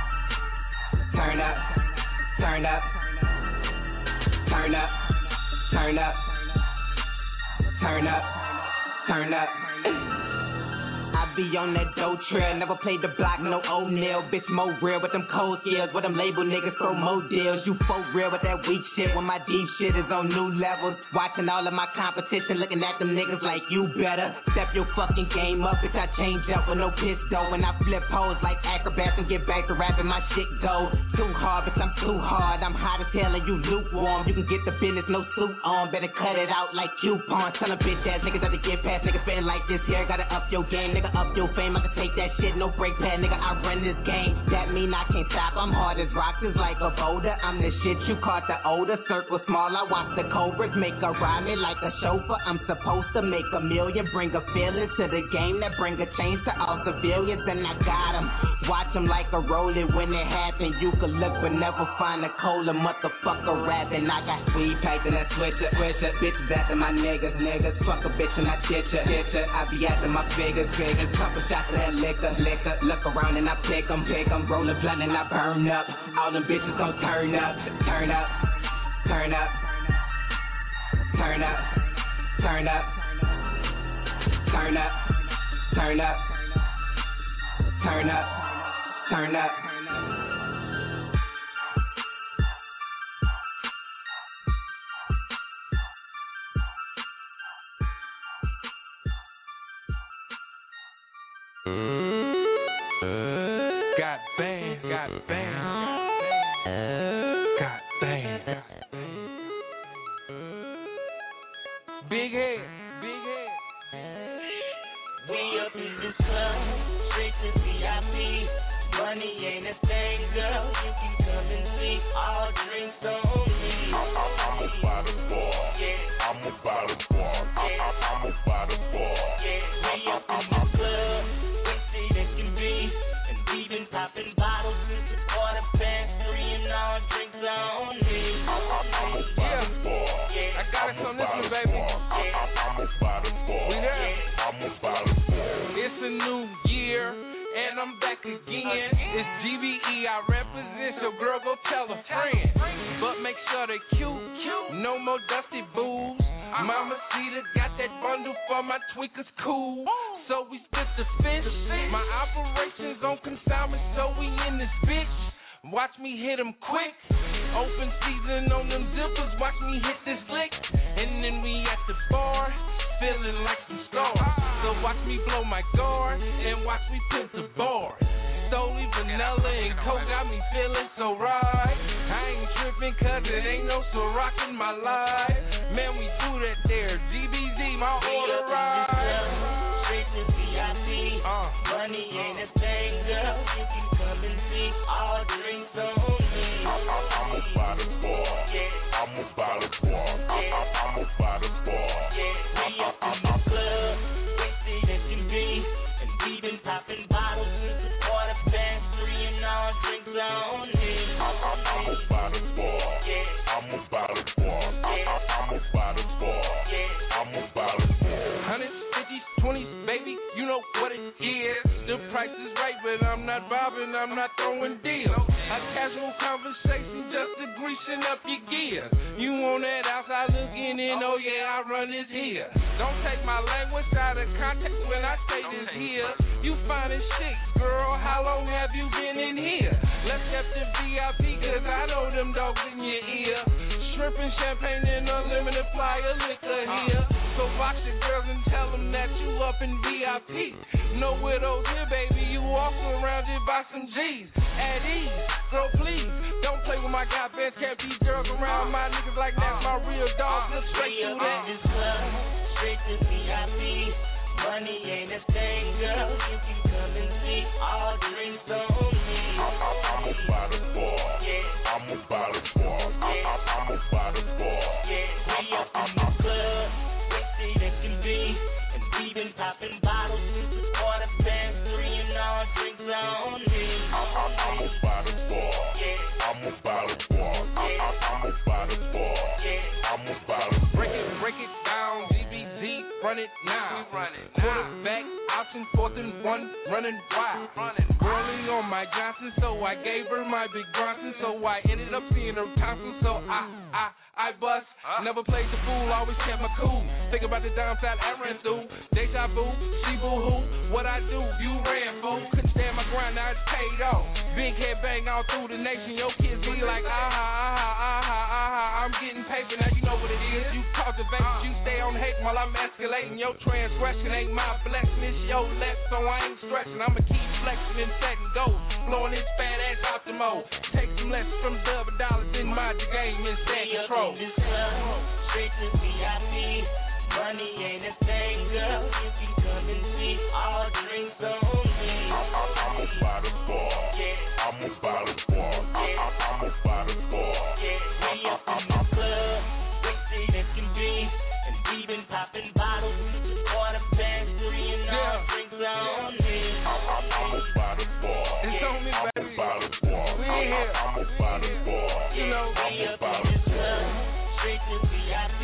turn up, turn up, turn up, turn up, turn up, turn up. I be on that dope trail, never played the block, no O'Neal. Bitch, more real with them cold skills, with them label niggas throw more deals. You folk real with that weak shit, when my deep shit is on new levels. Watching all of my competition, looking at them niggas like you better step your fucking game up. Bitch, I change up with no piss though, and I flip hoes like acrobats and get back to rapping. My shit go too hard, bitch, I'm too hard. I'm hot as hell and you lukewarm. You can get the business, no suit on, better cut it out like coupons. Tell them bitch ass niggas that to get past niggas feeling like this here. Gotta up your game, nigga, up your fame. I can take that shit, no break pad, nigga. I run this game. That mean I can't stop. I'm hard as rocks, is like a boulder. I'm the shit you caught the older. Circle small, I watch the cobras make a ride me like a chauffeur. I'm supposed to make a million, bring a feeling to the game that bring a change to all civilians, and I got them. Watch them like a rolling when it happen. You can look but never find a cola motherfucker rapping. I got weed packed in that switcher, switcher. Bitches after my niggas, niggas. Fuck a bitch and I ditch her, ditch her. I be after my figures, figures. Couple shots of that liquor, liquor. Look around and I pick 'em, pick 'em. Roll a blunt and I burn up. All them bitches gon' turn up, turn up, turn up, turn up, turn up, turn up, turn up, turn up, turn up. Got bang, got bang, got bang, got bang. Big head, big head. We up in this club. in the club, wasted as can be, and we been popping bottles since the quarter past three, and all drinks are on me. Yeah, I got it on this one, baby. We there. It's a new year, and I'm back again. It's G B E, I represent, so girl, go tell a friend. But make sure they cute, no more dusty boobs. Mama Cedar got that bundle for my tweakers, cool. So we split the fish. My operations on consignment, so we in this bitch. Watch me hit 'em quick. Open season on them zippers, watch me hit this lick. And then we at the bar, feeling like some stars. So watch me blow my guard, and watch me pimp the bar. Stoli, vanilla, and coke got me feeling so right. I ain't tripping cause it ain't no Ciroc in my life. Man, we do that there. G B Z, my order ride. Straight to V I P. Uh. Money ain't a thing, girl. You can come and see. All drinks on me. I'm about the bar. Yeah. I'm about the bar. Yeah. I'm about the bar. Yeah. We up in the club, wasted as can be, and we been popping bottles since the quarter past three, and all drinks are on me. I'm about the bar. Yeah. I'm about the bar. I'm about the bar. Yeah. I'm about the bar. Hundreds, fifties, twenties, baby, you know what it is. The price is right, but I'm not bobbing, I'm not throwing deals. A casual conversation just to greasing up your gear. You want that outside looking in, oh yeah, I run this here. Don't take my language out of context when I say this here. You fine as shit, girl, how long have you been in here? Let's get the V I P, cause I know them dogs in your ear. Shrimp and champagne and unlimited fly of liquor here. So watch the girls and tell them that you up in V I P. No widows here, baby, you walk surrounded by some G's. At ease, girl, please, don't play with my guy best. Can't be girls around my niggas like that's my real dog. Look straight through that. This club, straight to V I P. Money ain't a thing, girl. You can come and see. All drinks on me. I'm about the bar. Yeah. I'm about the bar. I'm about the bar. Yeah. We up in the club, wasted as can be, and we been popping bottles since the quarter past three, and all drinks are on me. I'm about the bar. Yeah. I'm about the bar. I'm about the bar. Yeah. I'm about the bar. Break it, break it down, G B Z, run it now. Quarterback, option, fourth and one, running wild. Girlie on my Johnson, so I gave her my big Bronson, so I ended up seeing her Thompson, so I, I, I bust. Never played the fool, always kept my cool. Think about the downside I ran through. Deja vu, she boo-hoo, what I do, you ran, fool. Couldn't stand my grind, now it's paid off. Big head bang all through the nation, your kids be like, aha, aha, aha, aha, I'm getting paper, now you know what it is. You cultivate, you stay on hate while I'm escalating. Your transgression ain't my blessing, it's your left, so I ain't stretching. I'ma keep flexing and setting goals, blowing this fat ass out the mode. Take some lessons from double dollars in my game and stay in control. This club, straight to V I P. Money ain't a thing, girl. You can come and see. All drinks on me. I'm about the bar. Yeah. I'm about the bar. I'm about the bar. Yeah. We up in the club, wasted as can be, and we been popping bottles since the quarter past three, and all drinks are on me. I'm about the bar. It's on me, baby. I'm about the bar. We in here. I'm about the bar. You know, we up in this club, straight to V I P.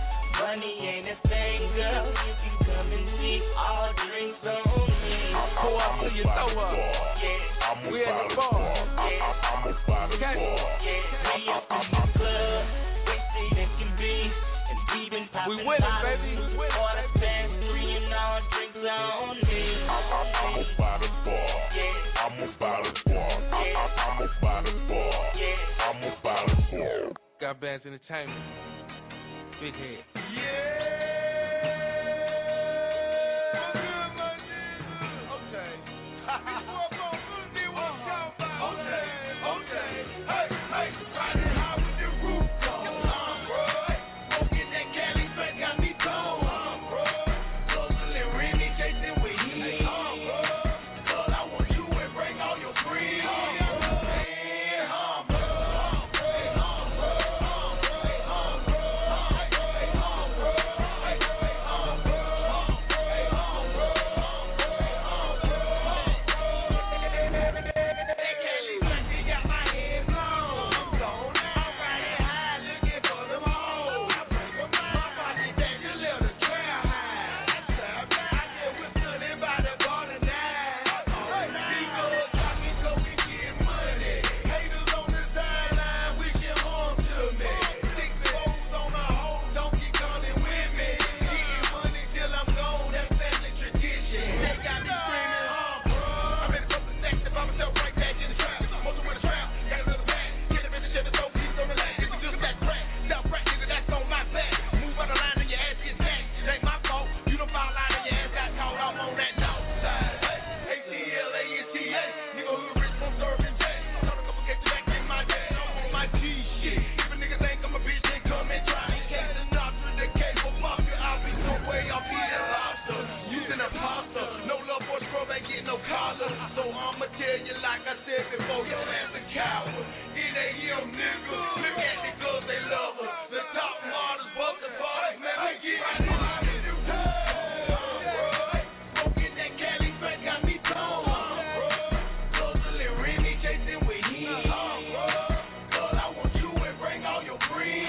Money ain't a thing, girl. You can come and see. All drinks on me. Pour up till you throw up. Yeah. I'm We at the bar. Yeah. I'm about the Catch bar. Yeah. We up in the club, wasted as can be, and we been popping We with it, bottles baby. since We with it. quarter past three, and all drinks are on me. I'm about the bar. Yeah. I'm about the bar. I'm about the bar. Yeah. I'm about the bar. Got Bands Entertainment. Big head. So I'ma tell you like I said before, your ass a coward. It ain't him, nigga. Look at the girls, they love her. The top models, both the bars, man, we get it. Smoking that Cali Fat got me toned. Hustling Remy, chasing with him. Girl, I want you and bring all your friends.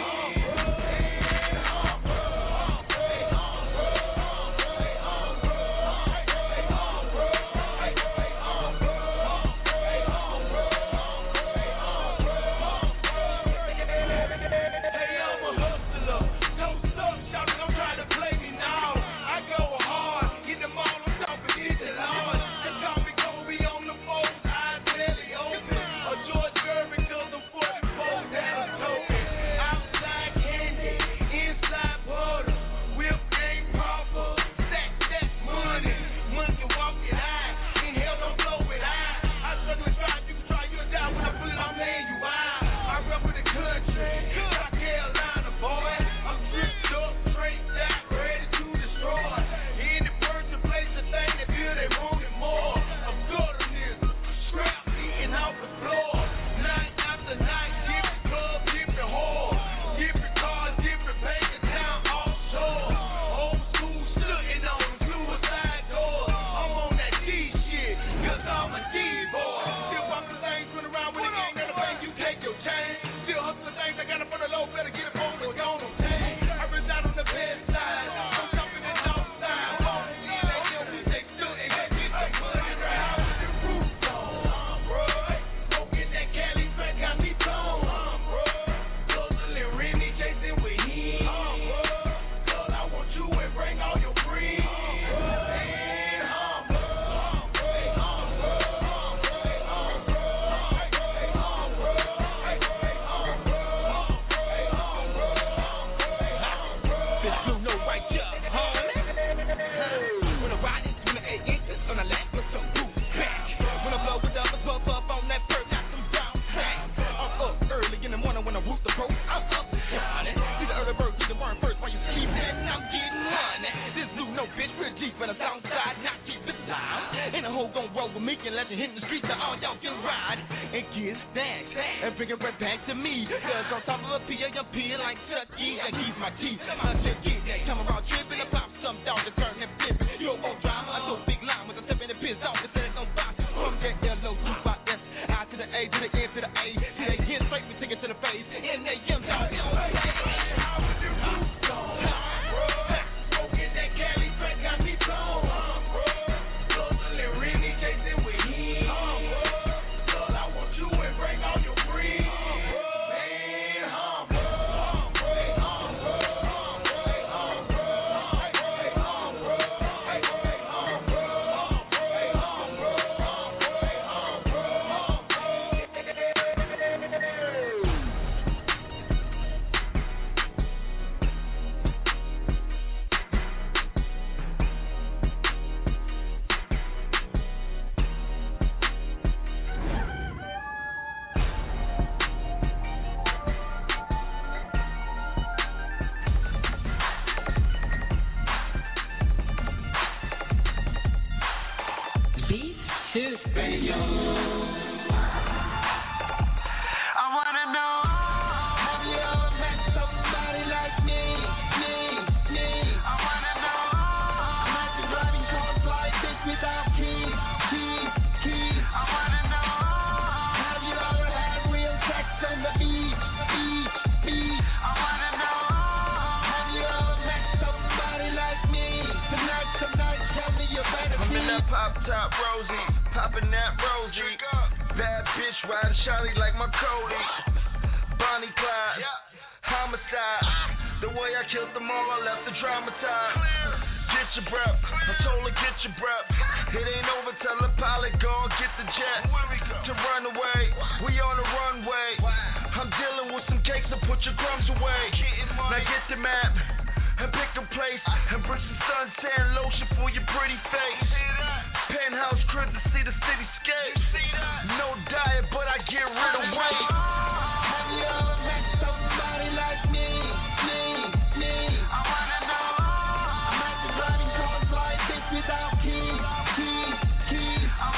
Without keys, keys, keys.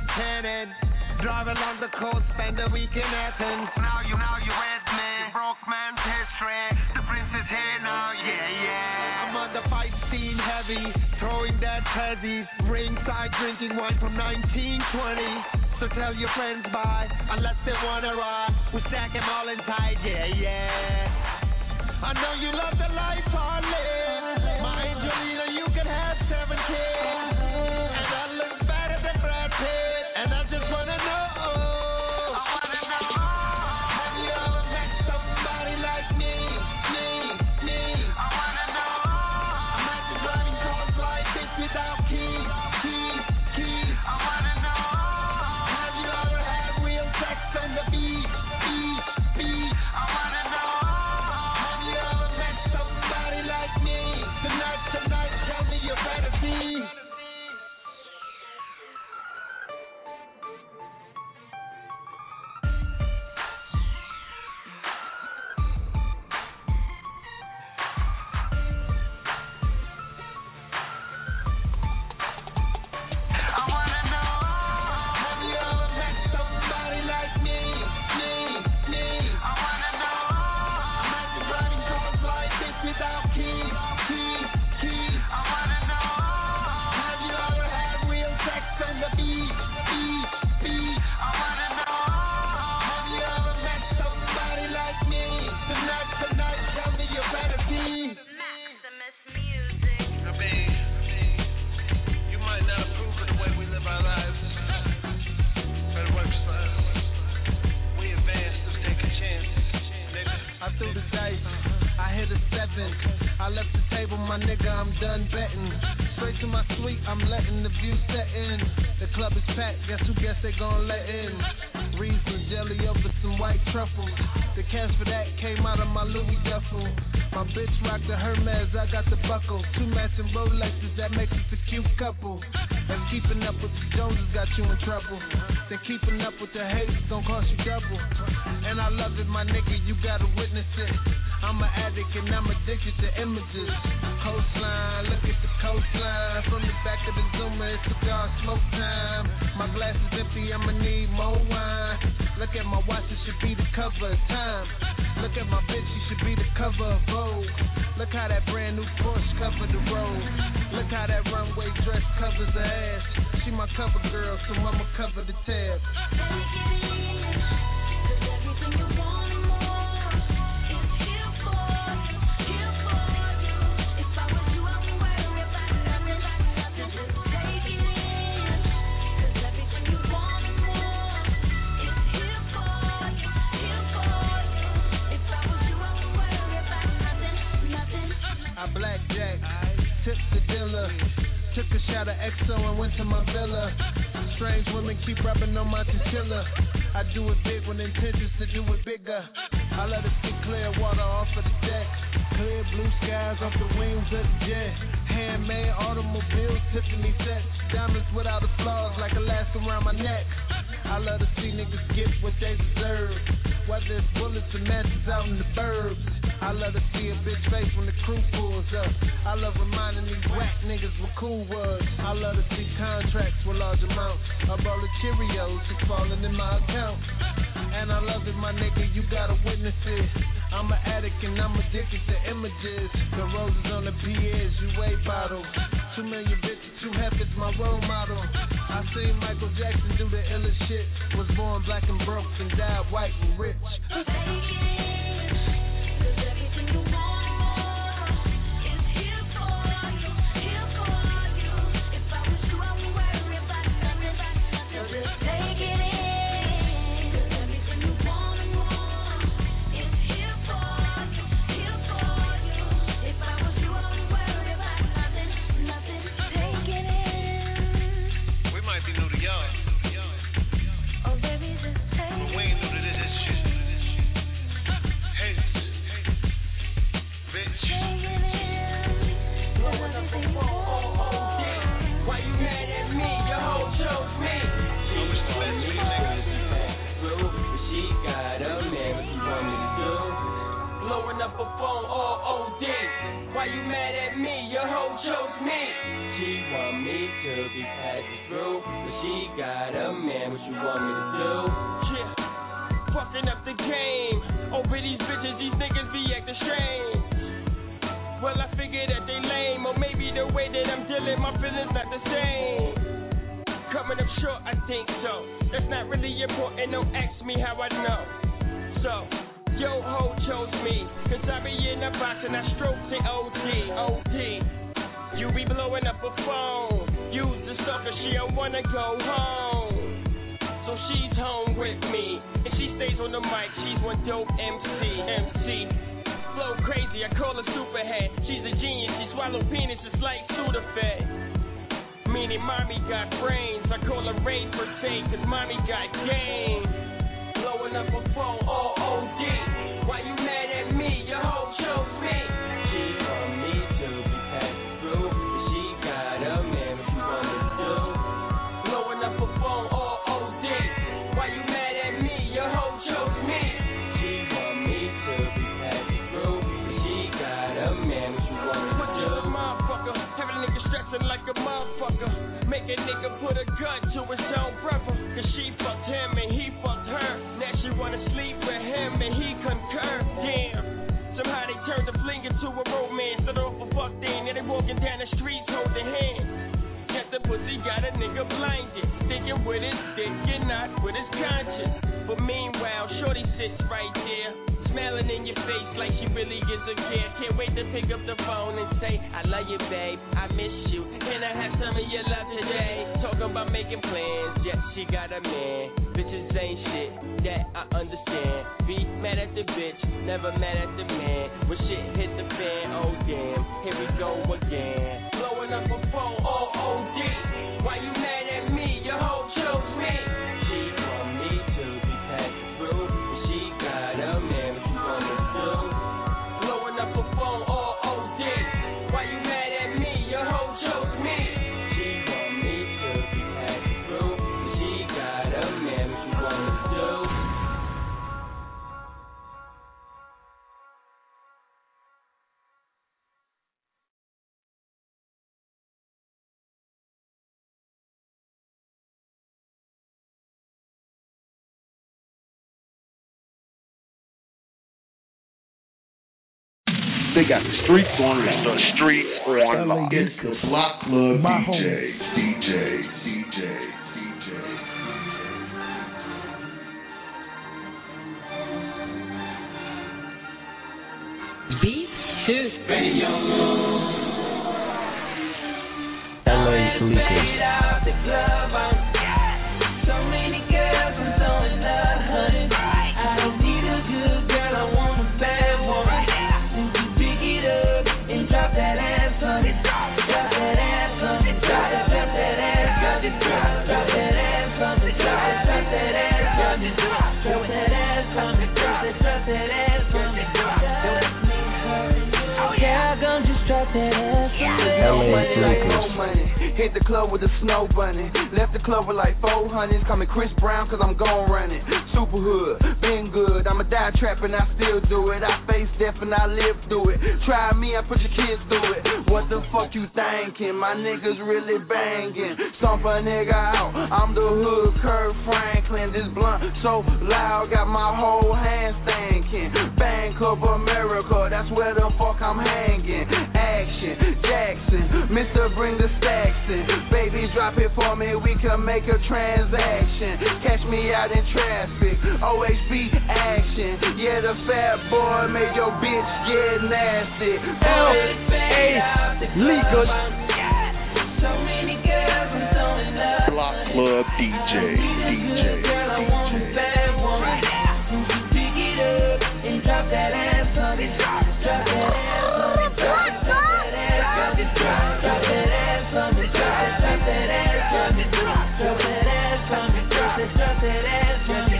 tenant. Drive along the coast, spend a week in Athens. Now you, now you with me. Broke man's history. The prince is here now, yeah, yeah. I'm on the fight scene heavy, throwing that Pezzies. Ringside drinking wine from nineteen twenty. So tell your friends bye, unless they wanna ride. We stack them all inside, yeah, yeah. I know you love the life I live. My Angelina, you can have seven kids. And I look better than Brad Pitt. And I just wanna know, I wanna know, have you ever met somebody like me, me, me? I wanna know, imagine driving cars like this without keys, keys, keys. I wanna know, have you ever had real sex on the beat, beat, beat? I wanna know, have you ever met somebody like me? Tonight, tonight, tell me you better be. I left the table, my nigga, I'm done betting. Straight to my suite, I'm letting the view set in. The club is packed, guess who guess they gon' let in? Reeves and jelly over some white truffles. The cash for that came out of my Louis duffel. My bitch rocked the Hermes, I got the buckle. Two matching Rolexes, that makes us a cute couple. And keeping up with the Joneses got you in trouble. Then keeping up with the haters gon' cost you double. And I love it, my nigga, you gotta witness it. I'm an addict and I'm addicted to images. Coastline, look at the coastline. From the back of the Zoomer, it's cigar smoke time. My glass is empty, I'ma need more wine. Look at my watch, it should be the cover of Time. Look at my bitch, she should be the cover of Vogue. Look how that brand new Porsche covered the road. Look how that runway dress covers her ass. She my cover girl, so I'ma cover the tab. I blackjack, tipped the dealer, took a shot of X O and went to my villa. Strange women keep rubbing on my chinchilla. I do it big when intentions to do it bigger. I let it get clear water off of the deck. Clear blue skies off the wings of the jet. Handmade automobiles, Tiffany sets. Diamonds without a flaws like Alaska around my neck. I love to see niggas get what they deserve. Whether it's bullets or matches out in the burbs. I love to see a bitch face when the crew pulls up. I love reminding these whack niggas what cool was. I love to see contracts with large amounts. A bowl of Cheerios just falling in my account. And I love it, my nigga, you gotta witness it. I'm an addict and I'm addicted to images. The roses on the P A's, you way bottle. Two million bitches, two heifers, my role model. I seen Michael Jackson do the illest shit. Was born black and broke and died white and rich. dealing, my feelings not the same. Coming up short, I think so. That's not really important, don't ask me how I know. So, yo ho chose me, cause I be in the box and I stroked it O D, O D. You be blowing up a phone, use the stalker, she don't wanna go home. So she's home with me, and she stays on the mic, she's one dope M C, M C. Flow crazy, I call her Superhead, she's a genius, she swallow penises like Sudafed. Meaning mommy got brains, I call her Ray for say, cause mommy got game. Blowing up a phone, all O D. Why you mad at me? Your hoe chose me. She want me to be passed through, but she got a man, what she wanna do. Blowing up a phone, all O D. Why you mad at me? Your hoe chose me. She want me to be passed through, but she got a man, what she wanna Put do. Put motherfucker, have a nigga stressing like a motherfucker. Make a nigga put a gun to his own brother, cause she fucked him and he fucked her. Now she wanna sleep with him and he concur. Damn. Somehow they turned the fling into a romance. Started off a fuck thing, and they walking down the streets holding hands. Guess the pussy got a nigga blinded, thinking with his dick and not with his conscience. But meanwhile, shorty sits right there, smiling in your face like she really gives a care. Can't wait to pick up the phone and say, I love you, babe, I miss you. Can I have some of your love today? Talking about making plans, yes, she got a man. Bitches ain't shit, that I understand. Be mad at the bitch, never mad at the man. When shit hit the fan, oh damn, here we go again. Blowing up a phone, all O D. Why you mad at me? Your hoe chose me. She want me to be passed through, but she got a man, what you wanna do? Blowing up a phone, all O D. Why you mad at me? Your hoe chose me. She want me to be passed through, but she got a man, what you wanna do? They got the streets on lock. The streets on lock. It's the Block Club D J, D J, D J, D J. Beat two. L A Sleepers. So many girls, I'm so in love, honey. I don't need a good girl, I want a bad one. Since you pick it up and drop that ass, honey. Drop that ass, honey. Drop that, drop that ass, honey. Drop, drop that ass, honey. Drop, drop that ass, honey. Drop, drop that ass, honey. Drop that, drop that ass, honey. Yeah, I'm gonna just drop that ass, honey. L A Sleepers. Hit the club with a snow bunny. Left the club with like four hundreds. Call me Chris Brown cause I'm gon' running. Super hood, been good. I'm a die trap and I still do it. I face death and I live through it. Try me, I put your kids through it. What the fuck you thinking? My niggas really banging. Stomp a nigga out. I'm the hood, Kurt Franklin. This blunt so loud, got my whole hand stinking. Bank of America, that's where the fuck I'm hanging. Action, Jackson, Mister Bring the stacks in. Baby, drop it for me, we can make a transaction. Catch me out in traffic, O H B action. Yeah, the fat boy made your bitch get nasty. L A Legal. So many girls, I'm so in love. Block Club D J, D J, Girl, I want a bad one. Since you pick it up and drop that ass, honey. Drop that ass, honey. Drop that ass, honey. Drop that ass, honey. Drop that ass, honey. Drop that ass, honey. Drop that ass, honey.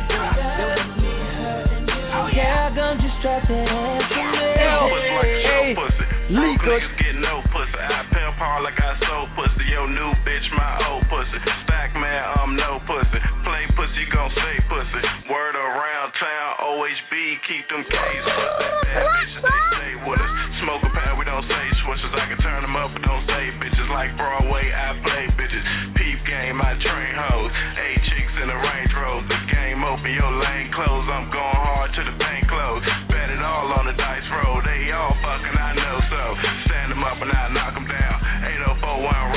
Yeah, I'm gonna just drop that ass, honey. Legal. Niggas get no pussy. I pimp hard like I sold pussy. Yo, new bitch, my old pussy. Stack man, I'm no pussy. Play pussy, gon' say pussy. Word around town, O H B, keep them K's pussy. Bad bitches, they stay with us. Smoke a pound, we don't say switches. I can turn them up, but don't say bitches. Like Broadway, I play bitches. Peep game, I train hoes. Eight chicks in a Range Rover. The game open, your lane closed. I'm going hard to the bank close. Bet it all on the dice roll. They all fucking, I know so. Stand them up and I knock them down. eight oh four one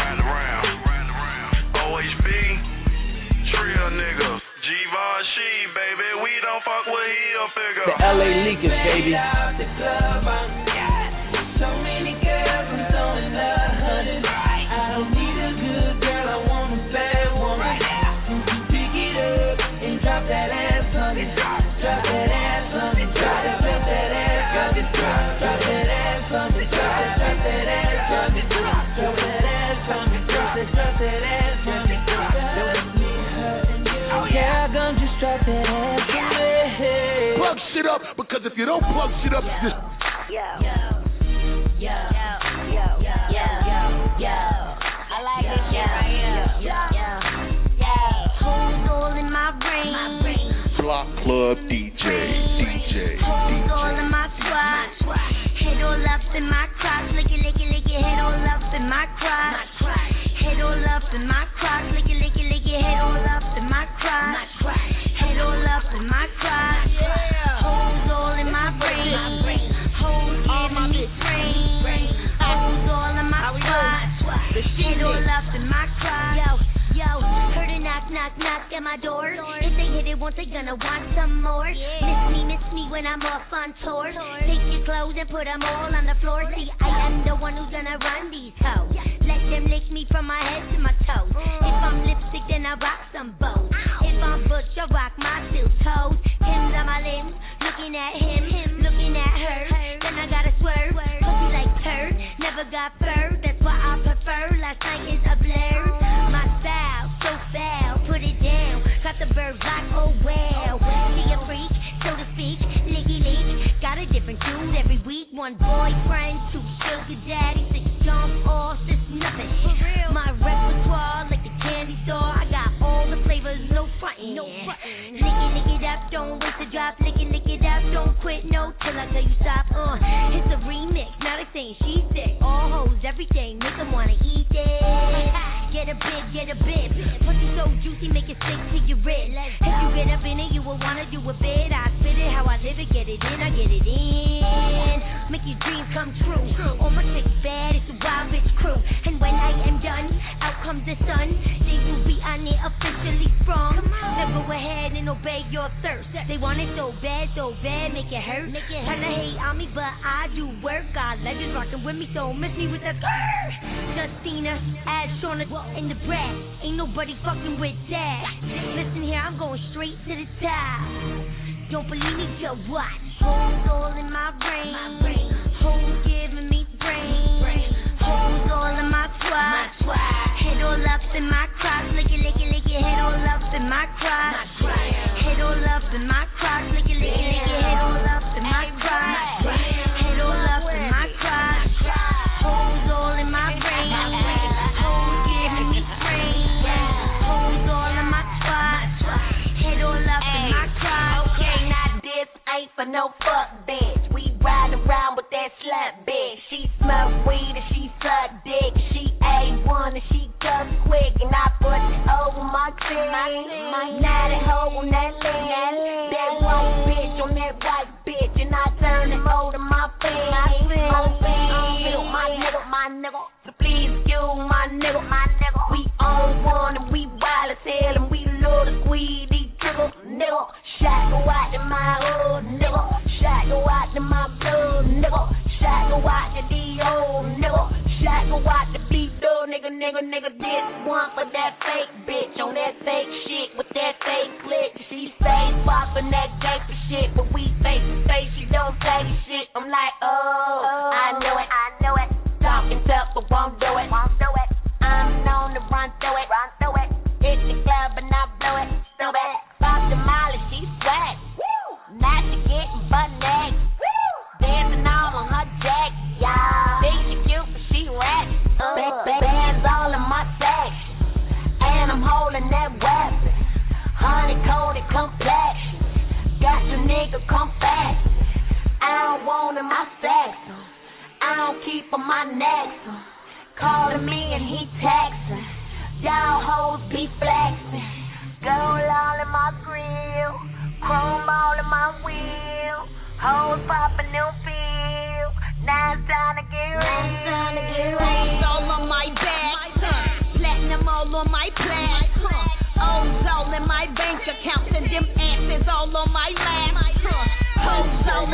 don't fuck with, he'll figure. The L A Leakers, baby. The club, I'm so many girls, I'm throwing a hundred. I don't need a good girl, I want a bad woman. Pick it up and drop that ass on me. Drop that ass on me. Drop that, drop that ass on me. Drop, drop that ass on me. Drop that, drop that ass on me. Drop, drop that ass on me. Drop that, drop that ass on me. Drop, don't need her and you. Yeah, I'm gonna just drop that ass on me. Plug shit up, because if you don't plug shit up, you just. Yo. Yo. Yo. Yo. Yo. Yo. Yo. I like this shit right here. Yo. Yo. Yo. Holes all in my brain. Block Club D J. D J. Holes all in my squad. Head all up in my crotch. Lick it, lick it, lick it. Head all up in my crotch. Head all up in my crotch. Lick it, lick it, lick it. Head all up in my crotch. Head all up in my crotch. Holes all in my brain. Holes giving me brain. Holes all in my crotch. Head all up in my crotch. Yo, yo, heard a knock, knock, knock at my door. If they hit it once, they gonna want some more. Miss me, miss me when I'm off on tour. Take your clothes and put them all on the floor. See, I am the one who's gonna run these hoes. Let them lick me from my head to my toes. If I'm lipstick, then I rock some bows. If I'm butch, I rock my steel toes. Him's on my limbs, looking at him, him looking at her. Then I gotta swerve, pussy like turd. Never got fur, that's what I prefer. Last night is a blur. My style, so foul, put it down. Got the bird like, oh well. See a freak, so to speak, licky leak. Got a different dude every week. One boyfriend, two sugar daddies, six jump off, it's nothing. My repertoire like a candy store. I got all the flavors, no frontin'. No frontin'. Lick it, lick it up, don't waste a drop. Lick it, lick it up, don't quit, no, till I tell you stop. Uh, it's a remix, now they saying she's sick. All hoes, everything, make them wanna eat it. Get a bit, get a bit. Pussy so juicy, make it stick to your ribs. If you get up in it, you will wanna do a bit. I spit it how I live it, get it in, I get it in. Make your dreams come true. All my chicks bad, it's a wild bitch crew. And when I am done, out comes the sun. They will be on it officially sprung. Now go ahead and obey your thirst. They want it so bad, so bad, make it hurt. Kinda hate on me, but I do work. Got legends rockin' with me, so miss me with that grrr. Justina, ass on it in the brat. Ain't nobody fucking with that. Listen here, I'm going straight to the top. Don't believe me, just watch. Holes all in my brain. Holes giving me brain. Holes all in my squad. Head all up in my crotch. Lick it, lick it, lick it. Head all up in my crotch. Head all up in my crotch. Lick it, lick it, lick it. Head all up in my crotch. Head all up in my crotch. Holes all in my brain. Holes giving me brain. Holes all in my squad. Head all up in my crotch. Okay, now this ain't for no fuck bitch. We ride around with that slut bitch. She smoke weed and she suck dick. She A one and she cuss quick. And I put it over my chin. Now that hoe on that land. That white bitch on that white bitch. And I turn him over to my fan. My fan. My nigga, my nigga. So please excuse my nigga, my nigga. We on one and we wild as hell. And we love to squeeze these triggers, nigga. Shot go out to my hood, nigga. Shot go out to my blood, nigga. Shot go out to the old nigga. Shot go out to be done, nigga, nigga, nigga. This one for that fake bitch on that fake shit with that fake click. She face poppin' that gangsta shit, but we face to face. She don't say shit. I'm like, oh, I know it, I know it. Talking tough, but won't do it, won't do it. I'm known to run through it, run through it. Hit the club and I blow it, so bad. Pop the molly, she swag. Now she getting butt naked. Dancing all on her jack, yeah. Think she cute, but she rap. Uh, bands all in my sack, and I'm holding that weapon. Honey coated complexion, got your nigga come fast. I don't want him, my sex. I don't keep on my neck. Calling me and he texting. Y'all hoes be flexing. Gold all in my grill, chrome all in my wheel. Hoes popping new feel. Now it's time to get real. Rings all on my back, platinum all on my plaque, O's all in my bank account, and them asses all on my lap.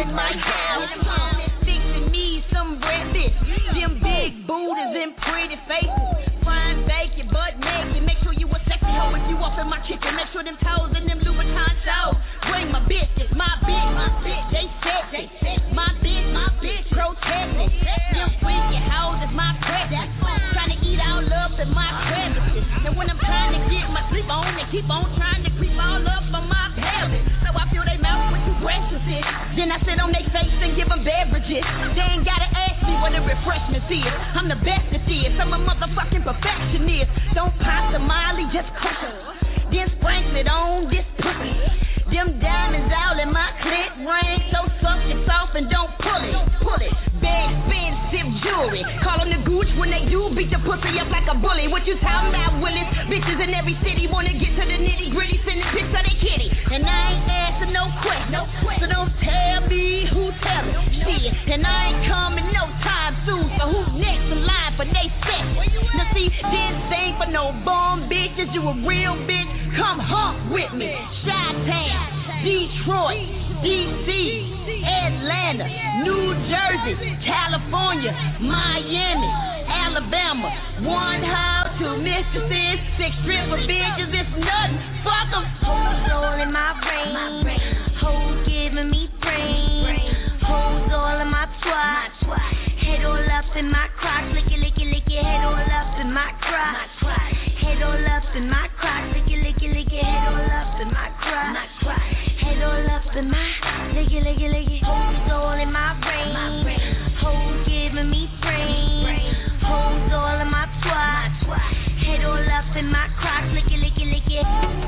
in my house. Fixing me some breakfast. Them big booties and pretty faces. Frying bacon, butt naked. Make sure you a sexy hoe if you off in my kitchen. Make sure them toes and them Louboutin shows. Bring my bitches, my bitch, my bitch. They sexy. My bitch, my bitch, protected. Them freaky hoes is my presence. Trying to eat all up in my crevices. And when I'm trying to get my sleep on, they keep on trying to creep all up on my pelvis. So I fill their mouth with two breakfasts. Then I sit on their face and give them beverages. They ain't gotta ask me what the refreshments is. I'm the best at this. I'm a motherfucking perfectionist. Don't pop the Molly, just crush it. Then sprinkle it on this pussy. Them diamonds all in my clit ring. So suck it off and don't pull it. Pull it. Bad, expensive jewelry. Call them the gooch when they do beat the pussy up like a bully. What you talking about, Willis? Bitches in every city wanna get to the nitty gritty. Send the pics of their kitty. And I ain't asking no question. So don't tell me who tell it. Shit. And I ain't coming no time soon. So who's next in line for they sex? Now see, this ain't for no bum bitches. You a real bitch. Come hump with me. Chi-Town, Detroit, D C, Atlanta, New Jersey, California, Miami, Alabama. One house, two mistresses, six stripper bitches. It's nothing. Fuck them. Hoes all in my brain. Hoes giving me brain. Hoes all in my twat. Head all up in my crotch. Licky, licky, licky. Head all up in my crotch. Head all up in my crotch. Licky, licky, licky. Head all up in my crotch. Head all up in my licky, licky, licky. Hoes all in my brain. Hoes giving me brain. Hoes all in my twat. Head all up in my crotch. Licky, licky, licky.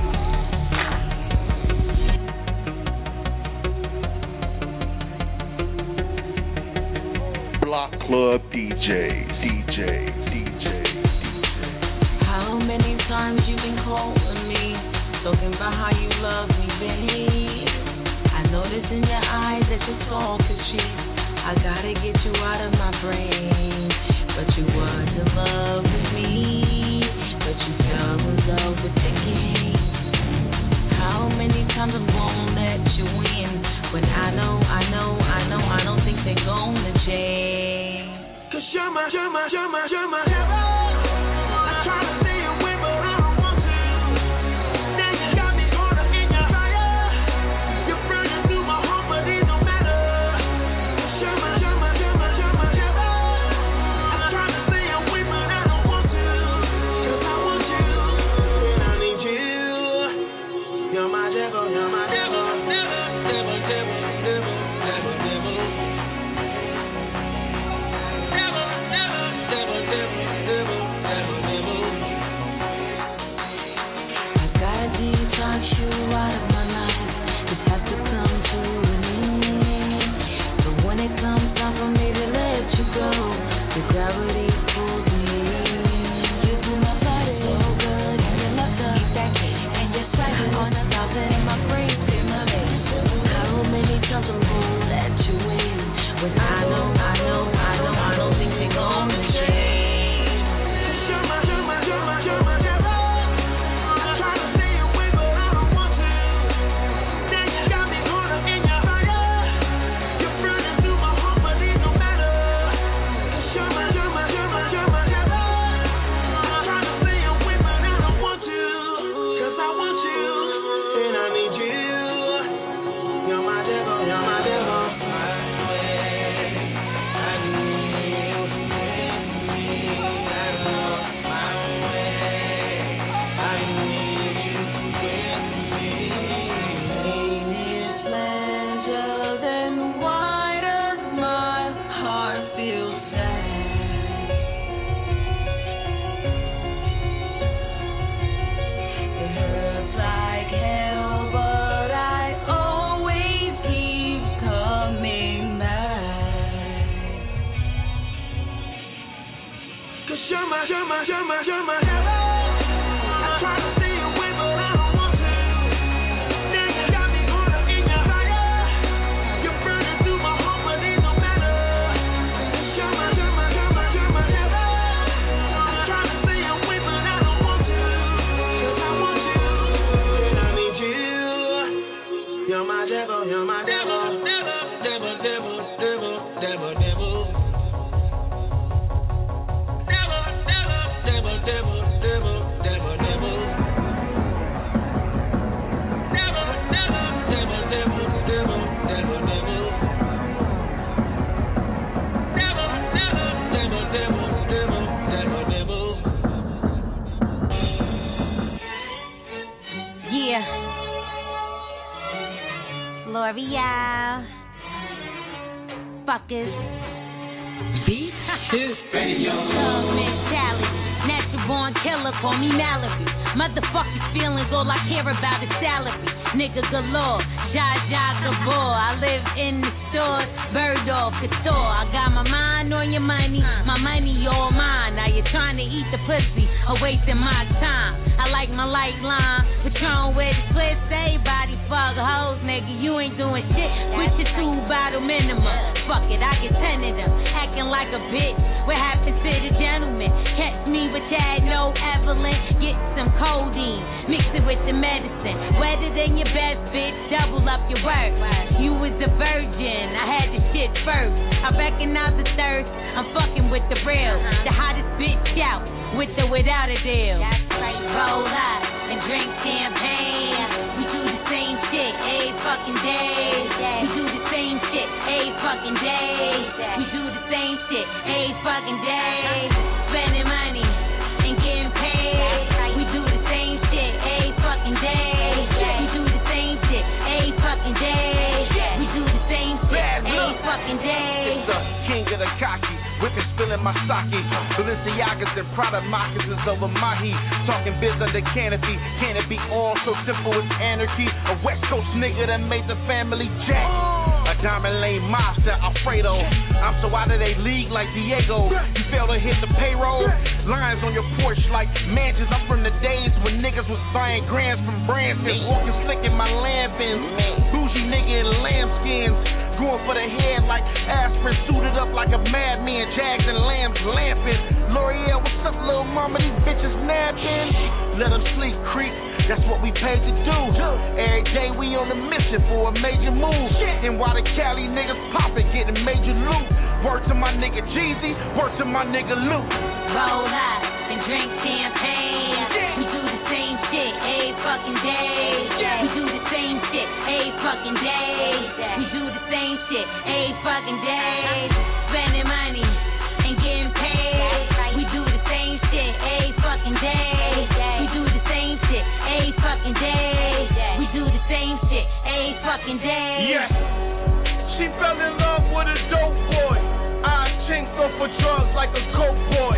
Block Club D J, D J, D J. How many times you been calling me, talking about how you love me, babe? I notice in your eyes that you're talking cheap. I gotta get you out of my brain, but you was in love with me, but you fell in love with the game. How many times I'm gonna let you in, when I know, I know, I know, I don't think they're gonna change. Cause you're my, you're my, you're my, you're my hero. I'm trying to stay away, but I don't want to. Then you got me caught up in your fire. You're burning through my heart, but it don't matter. Cause you're my, you're my, you're my, you're my hero. I'm trying to stay away, but I don't want to. Cause I want you, and I need you. You're my devil, you're my devil. Devil, devil, devil, devil, devil, devil. I gotta detox you out of my life. It has to come to an end. But when it comes time for me to let you go, the gravity pulls me in. You do my body so good, and you love the sex, and you're striking on the top of my brain, in my veins. How many times I'm gonna let you in? When I know, I know, I know, I don't think they're gonna change. You're my devil, you're my devil, devil, devil. L'Oreal. Fuckers. Beat two. Love mentality. Natural born killer, call me Malachi. Motherfuckers' feelings, all I care about is salary. Nigga galore, Jaja Gabor. I live in the store, bird off the store. I got my mind on your money, my money all mine. Now you're trying to eat the pussy, or wasting my time. I like my light line, Patron with the twist. Everybody fuck hoes, nigga, you ain't doing shit. With your two bottle minimum. Fuck it, I get ten of them. Acting like a bitch, what happened to the gentleman? Catch me with that, no Evelyn. Get some codeine, mix it with the medicine. Wetter than your best, bitch, double up your work. You was a virgin, I had the shit first. I recognize the thirst, I'm fucking with the real. The hottest bitch out, with or without a deal. Roll up and drink champagne. We do the same shit every fucking day. We do the same shit every fucking day. We do the same shit every fucking day. Spending money and getting paid. We do the same shit every fucking day. We do the same shit every fucking day. We do the same shit every fucking day. It's the king of the cocky. Whipping, spilling my sake. Balenciagas and Prada moccasins over my heat. Talking biz under canopy. Can it be all so simple as anarchy? A West Coast nigga that made the family jack. A diamond lane mobster, Alfredo. I'm so out of they league like Diego. You fail to hit the payroll. Lines on your porch like mansions. I'm from the days when niggas was buying grams from Branson. Walking slick in my lambins. Bougie nigga in lambskins. Going for the head like aspirin, suited up like a madman, Jags and lambs lamping. L'Oreal, what's up, little mama? These bitches napping. Let them sleep, creep. That's what we paid to do. Every day we on a mission for a major move. And while the Cali niggas poppin', getting major loot. Word to my nigga Jeezy, word to my nigga Luke. Roll up and drink champagne. We do the same shit every fucking day. We do the same shit every fucking day. We do the same shit every fucking day. Spending money and getting paid. We do the same shit every fucking day. We do the same shit every fucking day. We do the same shit every fucking day. Yeah. She fell in love with a dope boy. I chinked off for drugs like a coke boy.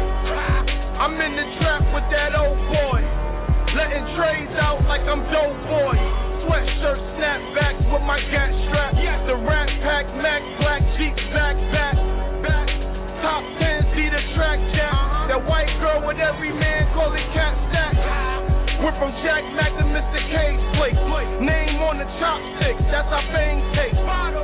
I'm in the trap with that old boy. Letting trays out like I'm dope boy. Sweatshirt, snapbacks with my gat strap. The rat pack, Mac, black Jeep, back, back, back. Top ten, see the track jack. That white girl with every man call it cat stack. We're from Jack Mac to Mister K's place. Name on the chopsticks, that's how fame takes.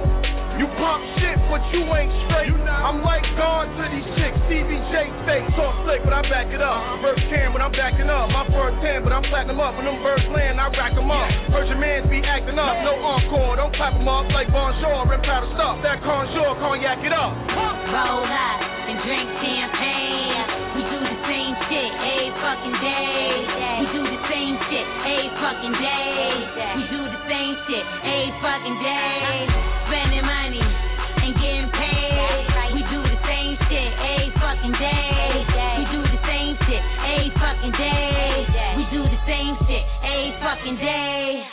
You pop shit, but you ain't straight. I'm like God to these chicks, C B J face. Talk slick, but I back it up. Verse ten, but I'm backing up. My first ten, but I'm platinum up. When them birds land, I rack them up. Virgin mans be acting up, no encore. Don't clap them up like Bonjour and powder stuff. That conjure, cognac it up. Roll up and drink champagne. We do the same shit every fucking day. We do the same shit every fucking day. We do the same shit every fucking day. Spending money and getting paid. We do the same shit every fucking day. We do the same shit every fucking day. We do the same shit every fucking day.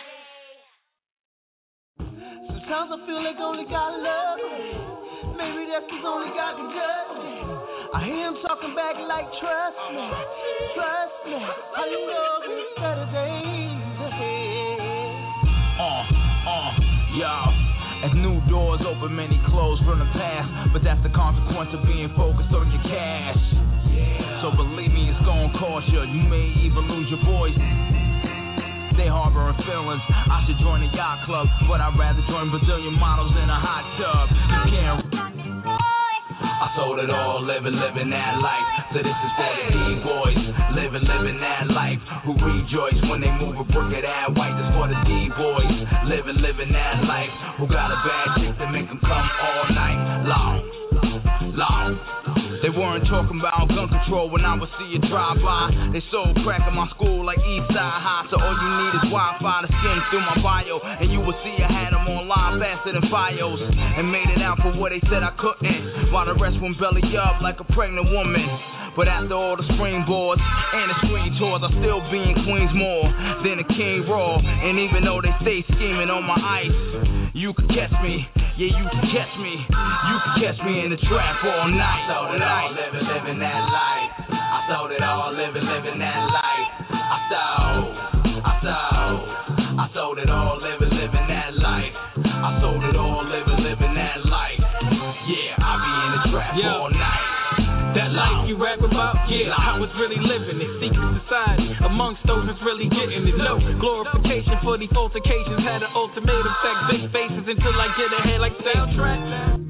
Sometimes I feel like I only got love. Maybe that's cause I only got the guts. I hear him talking back like trust me, trust me. I know it's better days ahead. Uh, uh, y'all. As new doors open, many close from the past. But that's the consequence of being focused on your cash. Yeah. So believe me, it's gonna cost you. You may even lose your voice. They harboring feelings. I should join the yacht club, but I'd rather join Brazilian models in a hot tub. You can't. I sold it all, living, living that life. So this is for the D-boys, living, living that life. Who rejoice when they move a brick of that white. This for the D-boys, living, living that life. Who got a bad chick that make them come all night long, long. They weren't talking about gun control when I would see you drive by. They sold crack in my school like Eastside High. So all you need is Wi-Fi to skim through my bio. And you will see I had them online faster than Fios. And made it out for what they said I couldn't. While the rest went belly up like a pregnant woman. But after all the springboards and the screen tours, I still be in Queens more than a King Raw. And even though they stay scheming on my ice, You can catch me, yeah, you can catch me. You can catch me in the trap all night. I sold it all, living, living that life. I sold it all, living, living that life. I sold, I sold, I sold it all, living, living that life. I sold it all, living, living that life. Yeah, I be in the trap yeah. all night. That life you rap about, yeah, I was really living it. Secret society, amongst those that's really getting it. No glorification for these altercations. Had an ultimatum, fact, big faces until I get ahead like soundtrack.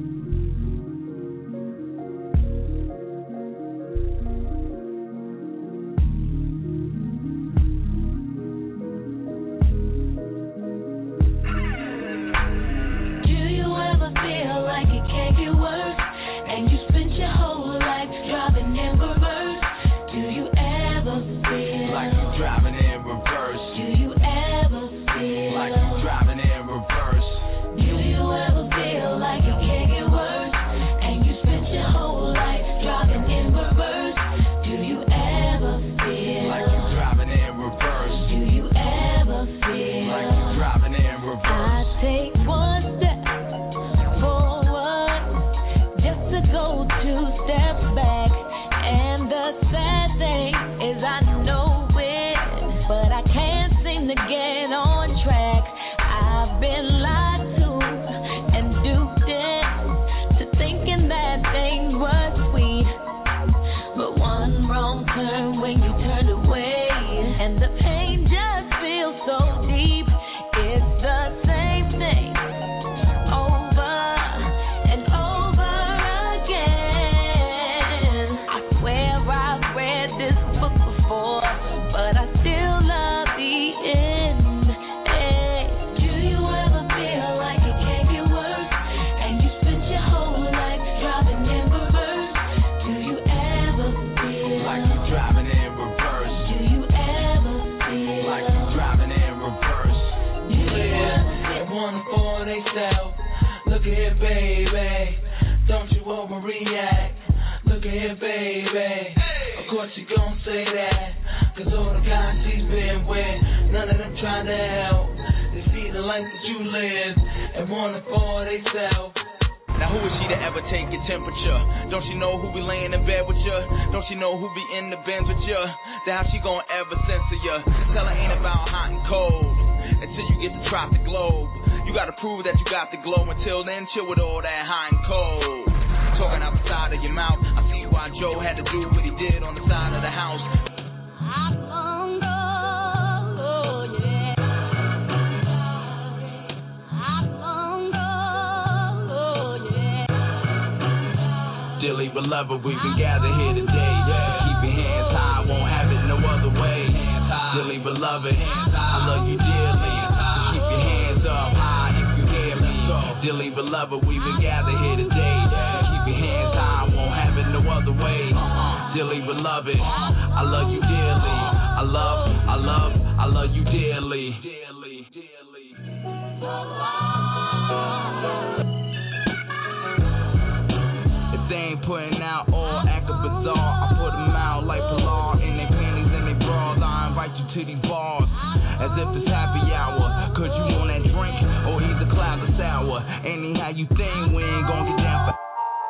Beloved, we been gathered here today. Keep your hands high, won't have it no other way. Dearly beloved, I love you dearly. Keep your hands up high if you hear me. Dearly beloved, we been gathered here today. Keep your hands high, won't have it no other way. Dearly beloved, I love you dearly. I love, I love, I love you dearly. Dearly, dearly. They ain't putting out all act of bizarre. I put them out like Pilar in their panties and they bras. I invite you to these bars as if it's happy hour. Cause you want that drink or either cloud or sour. Anyhow you think we ain't gonna get down for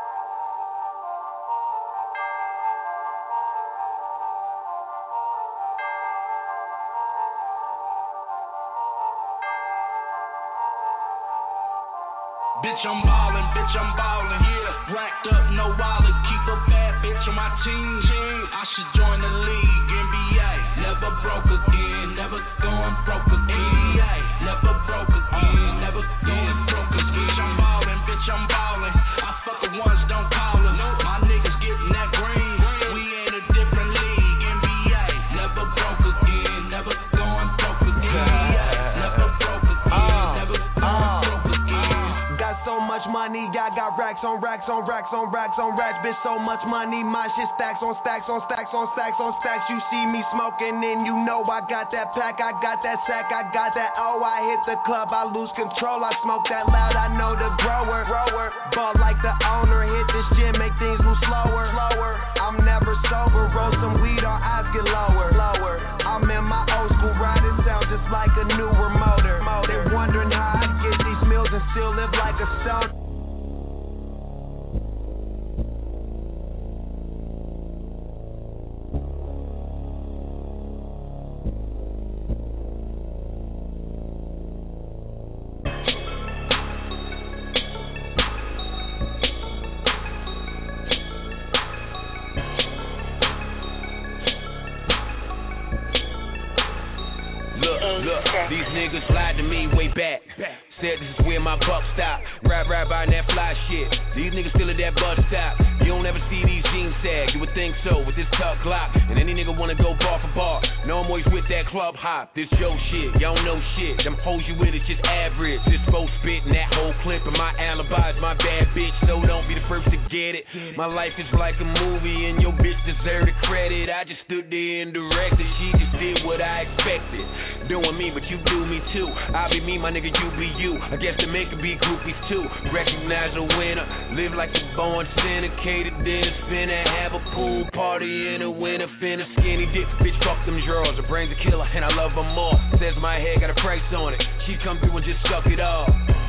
bitch, I'm ballin', bitch, I'm ballin', yeah. Racked up, no wallet, keep a bad bitch on my team. I should join the league, N B A. Never broke again, never going broke again. N B A, never broke again, never going broke again. Bitch, I'm ballin', bitch, I'm ballin'. I fuck with ones, don't call them. My niggas getting that green. We in a different league, N B A. Never broke again, never going broke again. N B A, never broke again, never going broke again. Got so much money, I got racks on racks on racks on racks on racks. Bitch, so much money, my shit stacks on stacks on stacks on stacks on stacks. You see me smoking and you know I got that pack, I got that sack, I got that. Oh, I hit the club, I lose control. I smoke that loud, I know the grower. Grower, ball like the owner. Hit this gym, make things move slower. Slower. I'm never sober, roll some weed, our eyes get lower. Lower. I'm in my old school riding sound just like a newer motor. They wondering how I get these. niggas lied to me way back. Said this is where my buck stop. Ride, ride by that fly shit. These niggas still at that bus stop. You don't ever see these jeans sag. You would think so with this tuck Glock. And any nigga wanna go bar for bar. No, I'm always with that club hop. This your shit. Y'all don't know shit. Them hoes you with is just average. This both spit and that whole clip. And my alibi is my bad bitch. So don't be the first to get it. My life is like a movie and your bitch deserve the credit. I just stood there and directed. She just did what I expected. Doing me, but you do me too. I be me, my nigga, you be you. I guess the make be groupies too. Recognize a winner. Live like a born syndicated dinner. Finna have a pool party in the winter. Finna skinny dip. Bitch, fuck them drawers. Her brain's a killer and I love her more. Says my head got a price on it. She come through and just suck it off.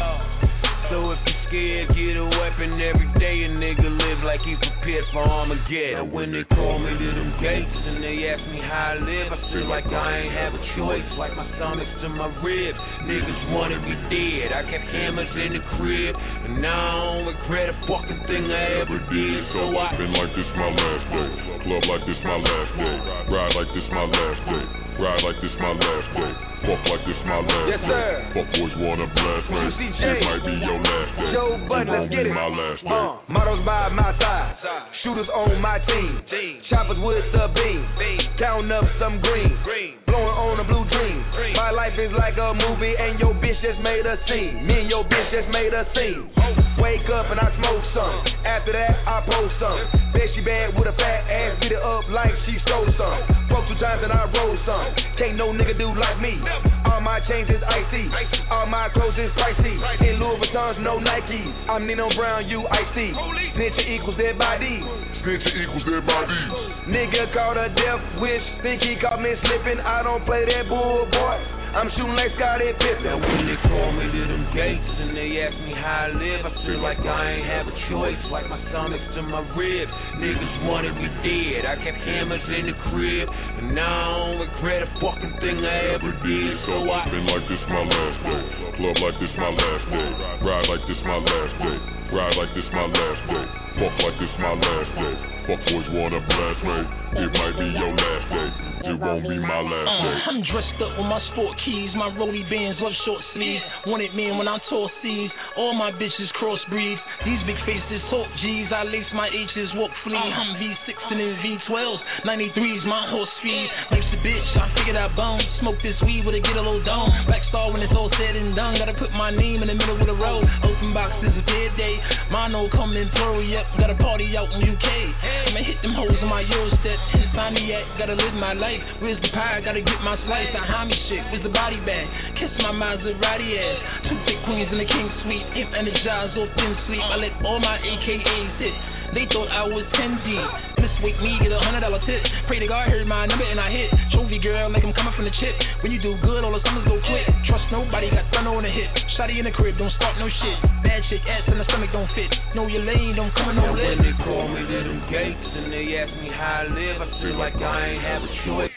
So if you scared, get a weapon every day. A nigga live like he prepared for Armageddon. Now when they call me to them gates and they ask me how I live, I feel like I ain't have a choice. Like my stomach's to my ribs. Niggas wanted me dead. I kept hammers in the crib, and now I don't regret a fucking thing I ever did. So I been like this my last day. Club like this my last day. Ride like this my last day. Ride like this my last day. Fuck like this my last yes, day. Sir. Fuck boys wanna blast me. It might be your last day. Joe Budden, let's get it. My last day. Uh, mottos by my side. Shooters on my team. Choppers with the beam. Counting up some green. Blowing on a blue dream. My life is like a movie and your bitch just made a scene. Me and your bitch just made a scene. Wake up and I smoke some. After that I post some. Bet she bad with a fat ass. Beat it up like she stole some. Fuck two times and I roll some. Can't no nigga do like me. All my chains is icy. All my clothes is pricey. In Louis Vuittons, no Nikes. I'm Nino Brown, you icy. Snitcher equals dead bodies. Snitcher equals dead bodies. Nigga caught a death wish. Think he caught me slipping. I don't play that bull, boy. I'm shooting like Scottie Pippen. Now when they call me to them gates and they ask me how I live, I feel like I ain't have a choice. Like my stomach's to my ribs. Niggas wanted me dead. I kept hammers in the crib, and now I don't regret a fucking thing I ever did. So I been like this my last day. Club like this my last day. Ride like this my last day. Ride like this my last day. Fuck like this my last day. Fuck boys wanna blast me. It might be your last day. It won't be my last day. Uh, I'm dressed up with my sport keys. My rollie bands love short sleeves. Wanted men when I'm tall C's. All my bitches crossbreeds. These big faces talk G's. I lace my H's, walk free. I'm V six and in V twelves. ninety-threes, my horse speed. Life's a bitch, I figured out bone. Smoke this weed with a get a little dome. Black star when it's all said and done. Gotta put my name in the middle of the road. Open boxes a dead day. Mono come in plural, yep. Got a party out in U K. I'ma hit them hoes in my Euro steps. Insomniac, gotta live my life. Where's the pie? Gotta get my slice. I hide me shit. Where's the body bag? Kiss my Maserati ass. Two thick queens in the king suite. If energized or thin sleep, I let all my A K As hit. They thought I was ten G. Miss Wake me, get a hundred dollar tip. Pray to God, heard my number and I hit. Trophy girl, like I'm coming from the chip. When you do good, all the summers go quick. Trust nobody, got thunder on the hit. Shotty in the crib, don't start no shit. Bad chick, ass in the stomach don't fit. Know your lane, don't come in no list. When they call me to them gates and they ask me how I live, I feel like I ain't have a choice.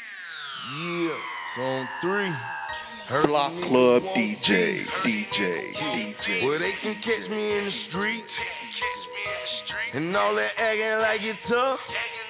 Yeah, on three. Block Club D J, D J, D J. Well, they can catch me in the street. And all that acting like it's tough.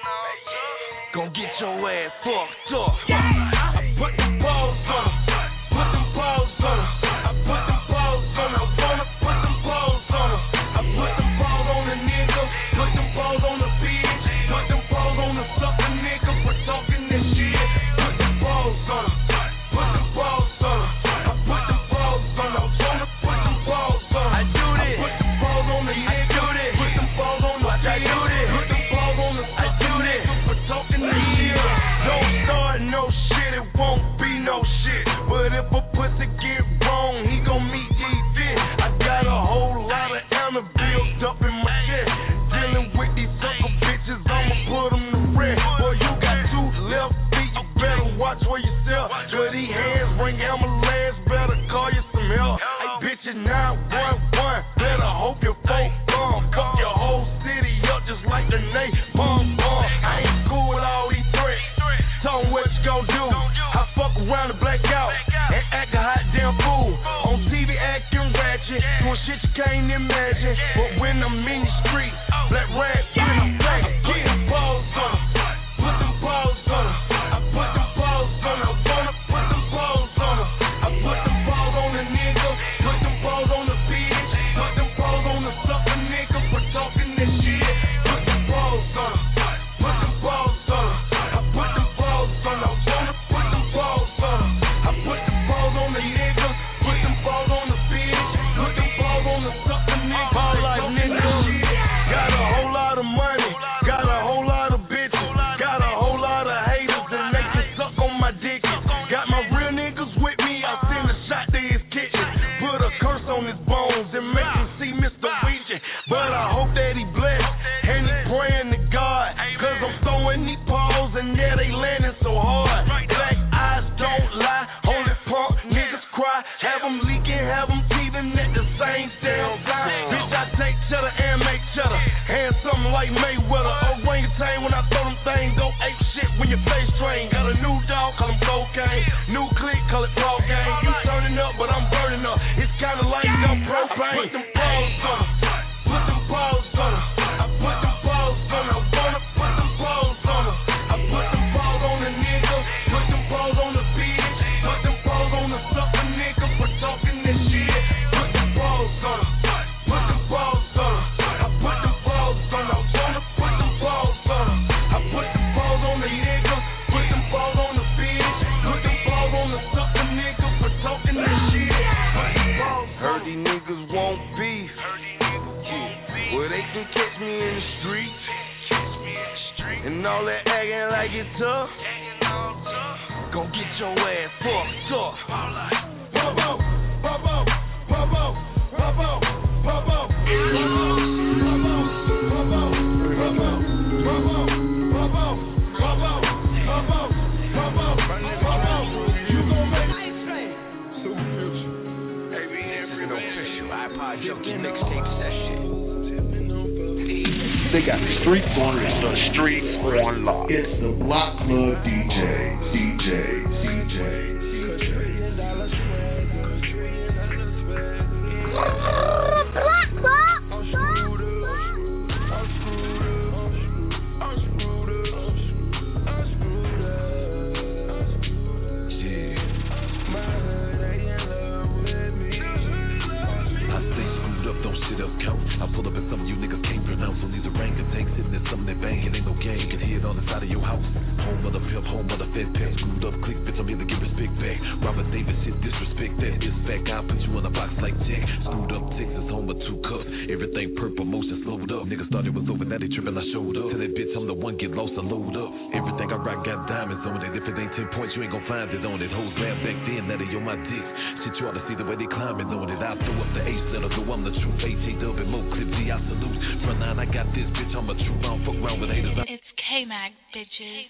Gon' get your ass fucked up. I put the balls on them. Put them balls on them. I put them balls on them. Wanna put them balls on them. I put them balls on the nigga. Put them balls on the bitch. Put them balls on the sucker nigga for talking this shit. Put them balls on them. Put them balls on them. I put them balls on them. Wanna put them balls on them. I do this. I put them balls on the nigga. I do this. Put them balls on the bitch. I do this. Put them balls on the I do this. For talking this shit. Don't start no shit. It won't be no shit. But if a pussy get wrong, he gon' meet event. I got a whole lot of ammo built up in my chest. Dealing with these sucker bitches, I'ma put them to rest. Boy, you got two left feet, you better watch where you sell. Dirty hands, ring ambulance, better call you some help. Hey, bitches, nine one one, better hope your folk gone. Fuck your whole city up just like the name Bum Bum. I ain't cool with all these threats. Tell them what you gon' do. I fuck around and black out and act a hot damn fool. On T V acting ratchet, doing shit you can't imagine. But when I'm in the streets, black rap, when I'm black, put them balls on them. Put them balls on them. I put them balls on them. Wanna put them balls on them. I put them them leaking, have them teething at the same damn time. Bitch, I take cheddar and make cheddar. Hand something like Mayweather. Orangutan when I throw them things. Don't ape shit when your face train. Got a new dog, call him cocaine. New clique, call it ball game. You turning up, but I'm burning up. It's kinda like I'm propane. Put them balls on her. Put them balls on her. I put them balls on her. Wanna put them balls on her. I put them balls on the nigga. Put them balls on the bitch. Put them balls on the sucker nigga for talking this shit. Put them balls on her. Put them balls on her. I put them balls on her. Wanna put them balls on her. I put them balls on the nigga. Put them balls on the bitch. Put them balls on the sucker nigga for talking this shit. Put them balls on her. Heard these niggas won't beef. Well, they can catch me in the streets. And all that acting like it's tough. Gon' get your ass fucked up. Bobo, bobo, bobo, bobo, bobo, you gon' make A B F official iPod Junkie mixtape session. They got the street on the street on lock. It's the Block Club D J, D J, D J, D J. I pull up and some of you niggas can't pronounce. On these orangutans sitting in some of that bang. It ain't no gang, you can hear it on the side of your house. Home of the pimp, home of the fed pimp. Screwed up click, bitch, I'm here to get respect back. Robert Davis hit disrespect that. This back, I'll put you in a box like Jack. Screwed up Texas, home of two cups. Everything purple, motion slowed up. Niggas thought it was over, now they tripping, I showed up. Tell that bitch I'm the one, get lost, I load up. Everything I rock got diamonds on it. If it ain't ten points, you ain't gon' find it on it. Hoes laugh back then, now they on my dick. Shit, you ought to see the way they climbing on it. I'll throw up the ace, let her go, I'm the truth. H A W and Mo Clip G, I salute. Front line, I got this bitch, I'm a truth. I don't fuck around with haters. It's K-Mag, bitches.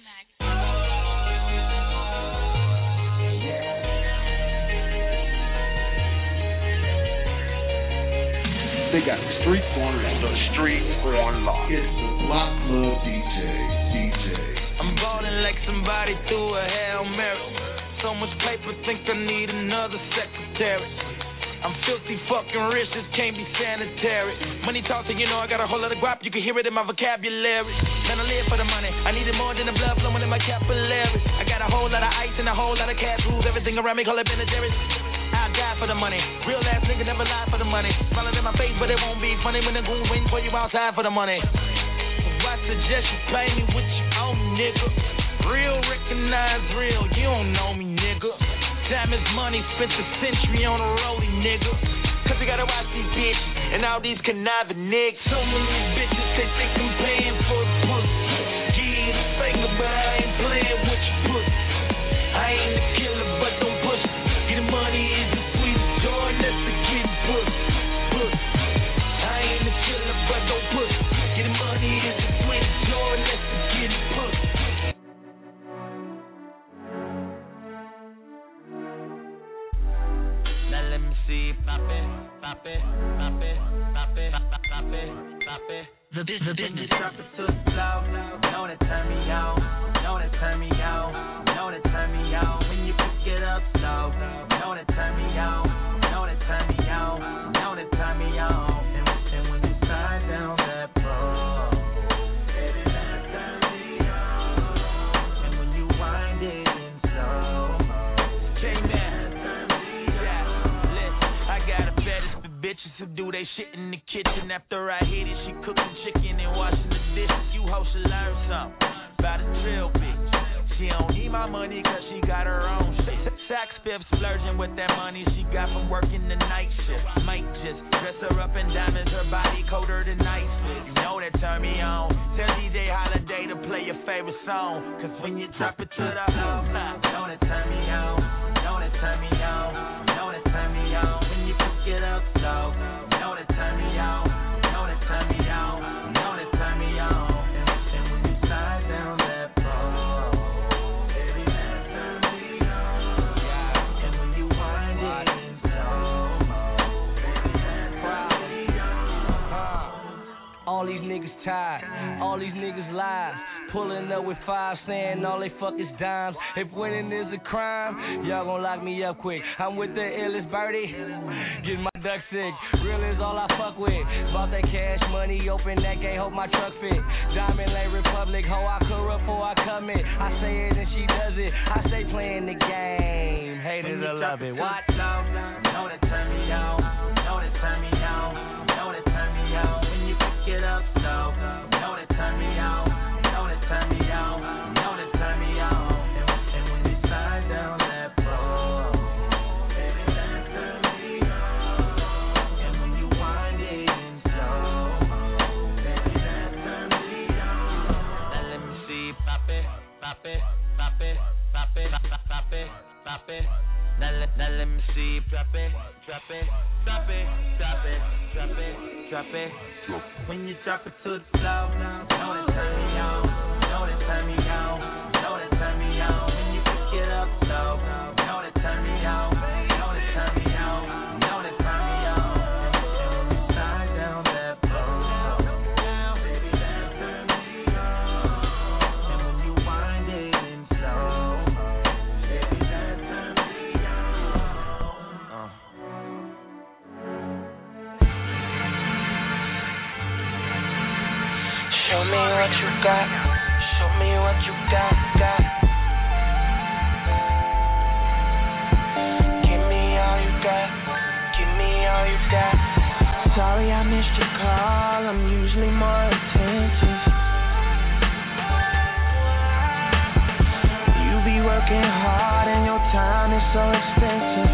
They got the street on the street on lock. It's the Block Club D J, D J. I'm ballin' like somebody threw a Hail Mary. So much paper, think I need another secretary. I'm filthy fucking rich, this can't be sanitary. Money talking, you know I got a whole lot of guap, you can hear it in my vocabulary. Man, I live for the money, I need it more than the blood flowing in my capillaries. I got a whole lot of ice and a whole lot of cash rules, everything around me call it Ben and Jerry's. I'll die for the money, real ass nigga never lie for the money. Smiling in my face, but it won't be funny when the goons waiting for you outside for the money. So I suggest you pay me with your own nigga. Real recognize real, you don't know me, nigga. Time is money, spent a century on a rollie, nigga. Cause you gotta watch these bitches and all these conniving niggas. So many bitches they think I'm paying for the pussy. Yeah, the finger, but I ain't playing with your pussy. I ain't the killer, but don't push it. Getting money is the sweetest joy, that's the getting pussy. Pussy. I ain't the killer, but don't push it. Getting money is the sweetest joy, that's the getting pussy. Let me see, pop it, pop it, pop it, pop it, pop it, pop it. The business, the business. Drop it to the floor, know that turn me on, know that turn me on, know that turn me on. When you pick it up slow, know that turn me on, know that turn me on, know that turn me on. And, and when you slide down that pole, baby, that turn me on. And when you wind it in slow mo, K-Man. Bitches who do they shit in the kitchen. After I hit it, she cooking chicken and washing the dishes. You hoes should learn something about a drill bitch. She don't need my money cause she got her own shit. Sax fifth splurging with that money she got from working the night shift. Might just dress her up in diamonds, her body colder than ice. You know that turn me on. Tell D J Holiday to play your favorite song. Cause when you drop it to the floor, know that turn me on. Know that turn me on. Know that turn me on. When you pick it up slow, know that turn me on. Know that turn me on. Know that turn me on. And, and when you slide down that pole, baby, that turn me on. Yeah. And when you wind it in slow niggas tired. All these niggas lie. Pulling up with five, saying all they fuck is dimes. If winning is a crime, y'all gon' lock me up quick. I'm with the illest birdie, getting my duck sick. Real is all I fuck with. Bought that cash money, open that gate, hope my truck fit. Diamond Lane Republic, ho, I corrupt before I commit. I say it and she does it. I say playing the game, hate it or love it. What? Know that turn me on, know that turn me on, know that turn me on. When you pick it up, so know that turn me on. Turn me on, know that turn me on. And, and when you slide down that pole, baby, that turn me on. And when you wind it in slow, baby, that turn me on. Now let me see, pop it, pop it, pop it, pop it, pop it, pop it. Now let, now let me see, drop it, drop it, drop it, drop it, drop it, drop it. When you drop it to the floor, know that turn me on. Know that turn me on, know that turn me on. When you pick it up slow, know that turn me on, know that turn me on, know that turn me on. And when you slide down that pole, baby, that turn me on. And when you wind it in slow, baby, that turn me on. Uh. Show me what you got. Show me what you got, got. Give me all you got. Give me all you got. Sorry I missed your call. I'm usually more attentive. You be working hard and your time is so expensive.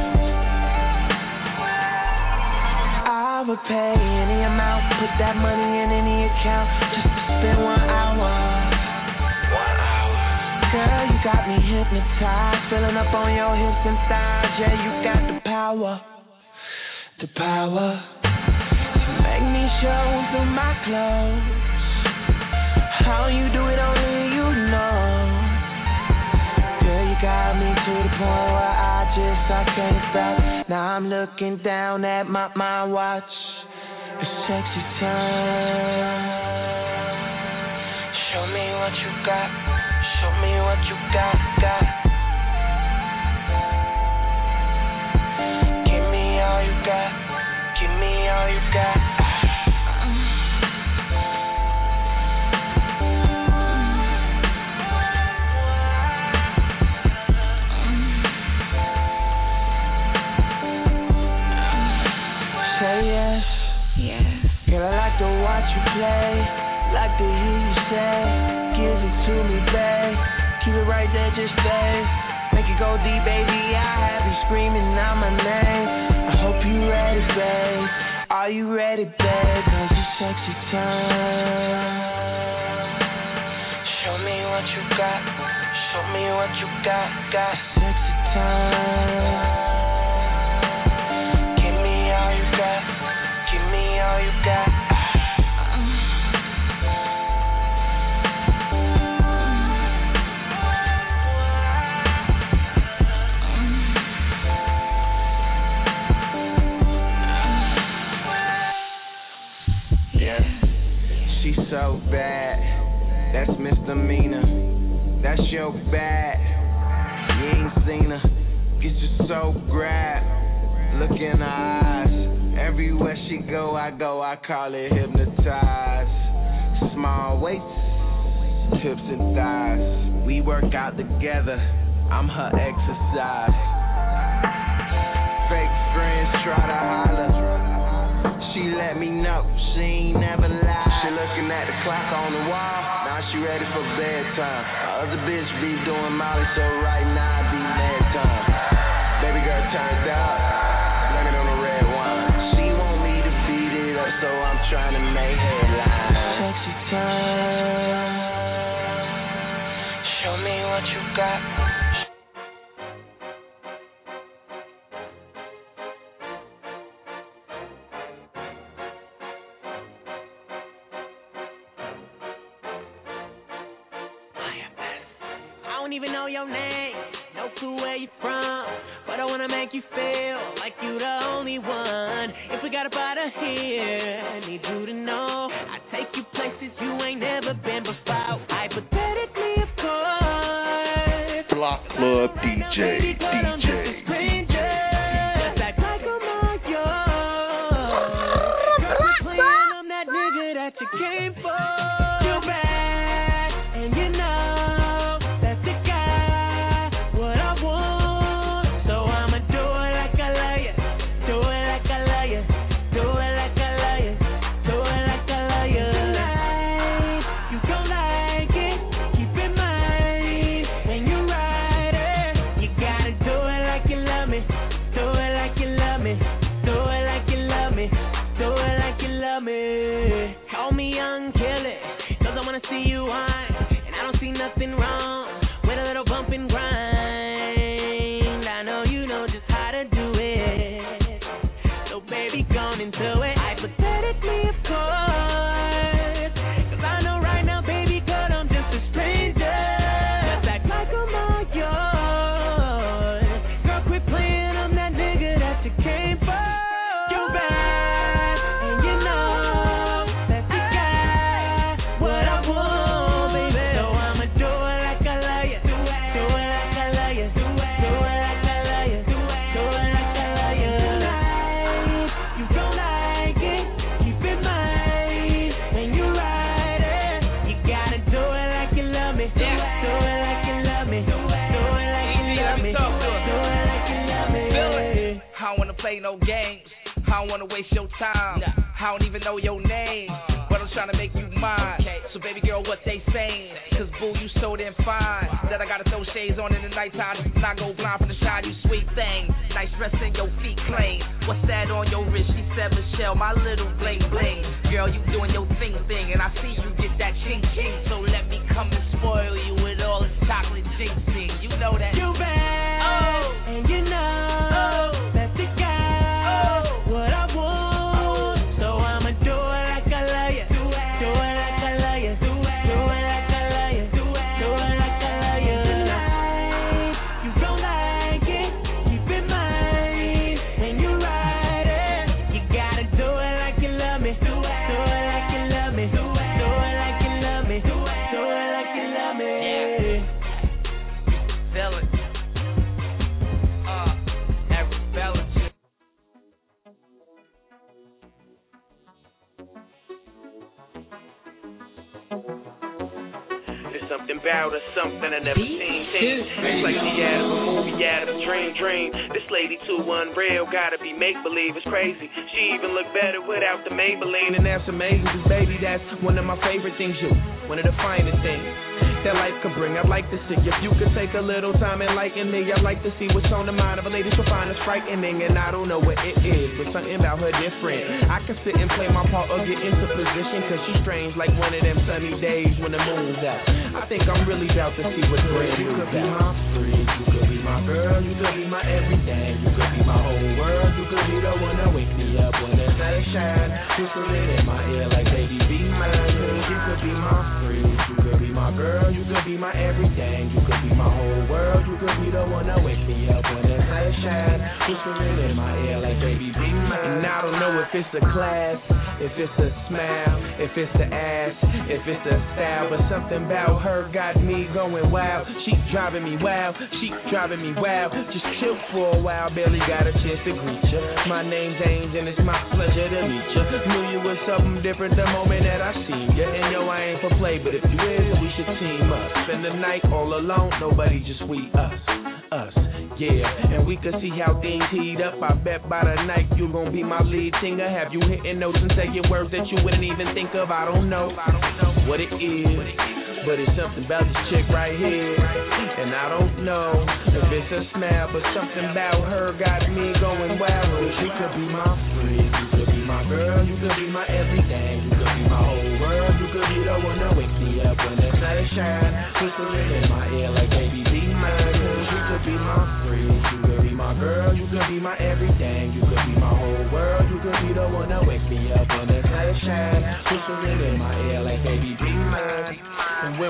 I would pay any amount, put that money in any account just to spend one hour. Girl, you got me hypnotized, filling up on your hips and thighs. Yeah, you got the power, the power to make me show through my clothes. How you do it, only you know. Girl, you got me to the point where I just, I can't stop. Now I'm looking down at my, my watch. It's sexy time. Show me what you got. Show me what you got, got. Give me all you got. Give me all you got. Say yes. Yes. Girl, I like to watch you play. Like to hear you say, give it to me, babe. Keep it right there, just stay. Make it go deep, baby. I have you screaming out my name. I hope you ready, babe. Are you ready, babe? Cause it's sexy time. Show me what you got. Show me what you got, got. Sexy time. Give me all you got. Give me all you got. So bad, that's misdemeanor. That's your bad. You ain't seen her. Get your soul grabbed. Look in her eyes. Everywhere she go, I go. I call it hypnotized. Small waist, hips and thighs. We work out together. I'm her exercise. Fake friends try to holler. She let me know she ain't never lied. She looking at the clock on the wall. Now she ready for bedtime. The other bitch be doing Molly, so right now I be mad time. Baby girl turned up, blame it on the red wine. She want me to beat it up, so I'm trying to make headlines. Sexy time. Show me what you got. Even know your name, no clue where you from, but I wanna make you feel like you the only one. If we got up out of here, I need you to know I take you places you ain't never been before. Hypothetically, of course. Block Club D J, D J. That you came for. You're bad, and you know that's the guy. What I want, so I'ma do it like I love you. Do it like I love you. Do it like I love you. Do it like I love you. Tonight, you gon' like it. Keep in mind when you ride it, you gotta do it like you love me. Do it like you love me. Do it like you love me. Do it like you love me. Call me young, kill it, cause I wanna see you whine. And I don't see nothing wrong with a little bump and grind. I know you know just how to do it, so baby, gone into it. Hypothetically, of course, cause I know right now, baby girl, I'm just a stranger. Just act like I'm all yours. Girl, quit playing, I'm that nigga that you came for. You're bad, and you know play no games. I don't wanna waste your time. I don't even know your name, but I'm trying to make you mine. So baby girl, what they saying? Cause boo, you so damn fine that I gotta throw shades on in the nighttime, not go blind from the shine, you sweet thing. Nice dress in your feet clean. What's that on your wrist? She said, Michelle, my little bling bling. Girl, you doing your thing thing, and I see you get that ching ching. So let me come and spoil you with all this chocolate jinxing. You know that. You bad, oh, and you know. Oh. Something about her, something I never seen. It's like she out of a movie, out of a dream, dream. This lady too unreal, gotta be make believe. It's crazy. She even look better without the Maybelline, and that's amazing. Cause baby, that's one of my favorite things. You, one of the finest things that life could bring. I'd like to see if you could take a little time and lighten me. I'd like to see what's on the mind of a lady so fine and frightening, and I don't know what it is, but something about her different. I can sit and play my part or get into position, cause she's strange like one of them sunny days when the moon's out. I think I'm really about to see what's brand new. You could be my freak, you could be my girl, you could be my everything, you could be my whole world, you could be the one that wake me up when the sun shine, whispering in my ear like baby be mine. You could be my freak, you could be my girl, you could be my everything, you could be my whole world, you could be the one that wake me up when the sun shine, whispering in my ear like baby be mine. And I don't know if it's a class, if it's a smile, if it's the ass, if it's a style, but something about her got me going wild. She driving me wild, she driving me wild. Just chill for a while, barely got a chance to greet ya. My name's James and it's my pleasure to meet ya. Knew you was something different the moment that I seen ya. And yo, I ain't for play, but if you is, we should team up. Spend the night all alone, nobody, just we, us, us. Yeah, and we could see how things heat up. I bet by the night you gon' be my lead singer. Have you hitting notes and saying words that you wouldn't even think of? I don't know what it is, but it's something about this chick right here. And I don't know if it's a smile, but something about her got me going wild. She could be my freak, you could be my girl, you could be my everything, you could be my whole world, you could be the one that wake me up when the sun shine, whispering in my ear like baby be mine. She could be my freak, you could be my girl, you could be my everything, you could be my whole world, you could be the one that wake me up when the sun shine, whispering in my ear like baby be mine. And when we lay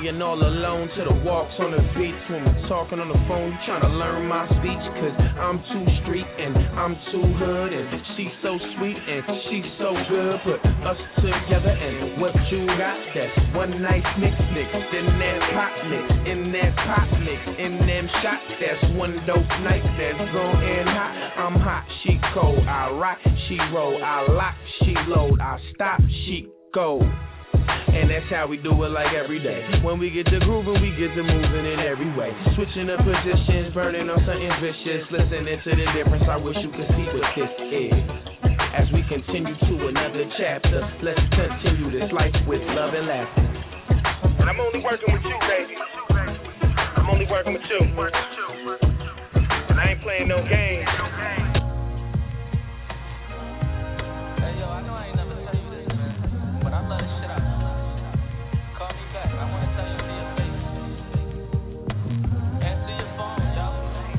staying all alone to the walks on the beach. When we're talking on the phone, you trying to learn my speech. Cause I'm too street and I'm too hood. And she's so sweet and she's so good. Put us together and what you got, that's one nice mix mix. In that pop mix, in that pop mix, in them shots, that's one dope night that's going hot. I'm hot, she cold, I rock, she roll, I lock, she load, I stop, she go. And that's how we do it like every day. When we get to grooving, we get to moving in every way. Switching up positions, burning on something vicious. Listening to the difference, I wish you could see what this is. As we continue to another chapter, let's continue this life with love and laughter. And I'm only working with you, baby. I'm only working with you. And I ain't playing no games. Hey, yo, I know I ain't never tell you this, man, but I love the shit out of you. Call me back. I want to tell you to your face. Answer your phone, y'all.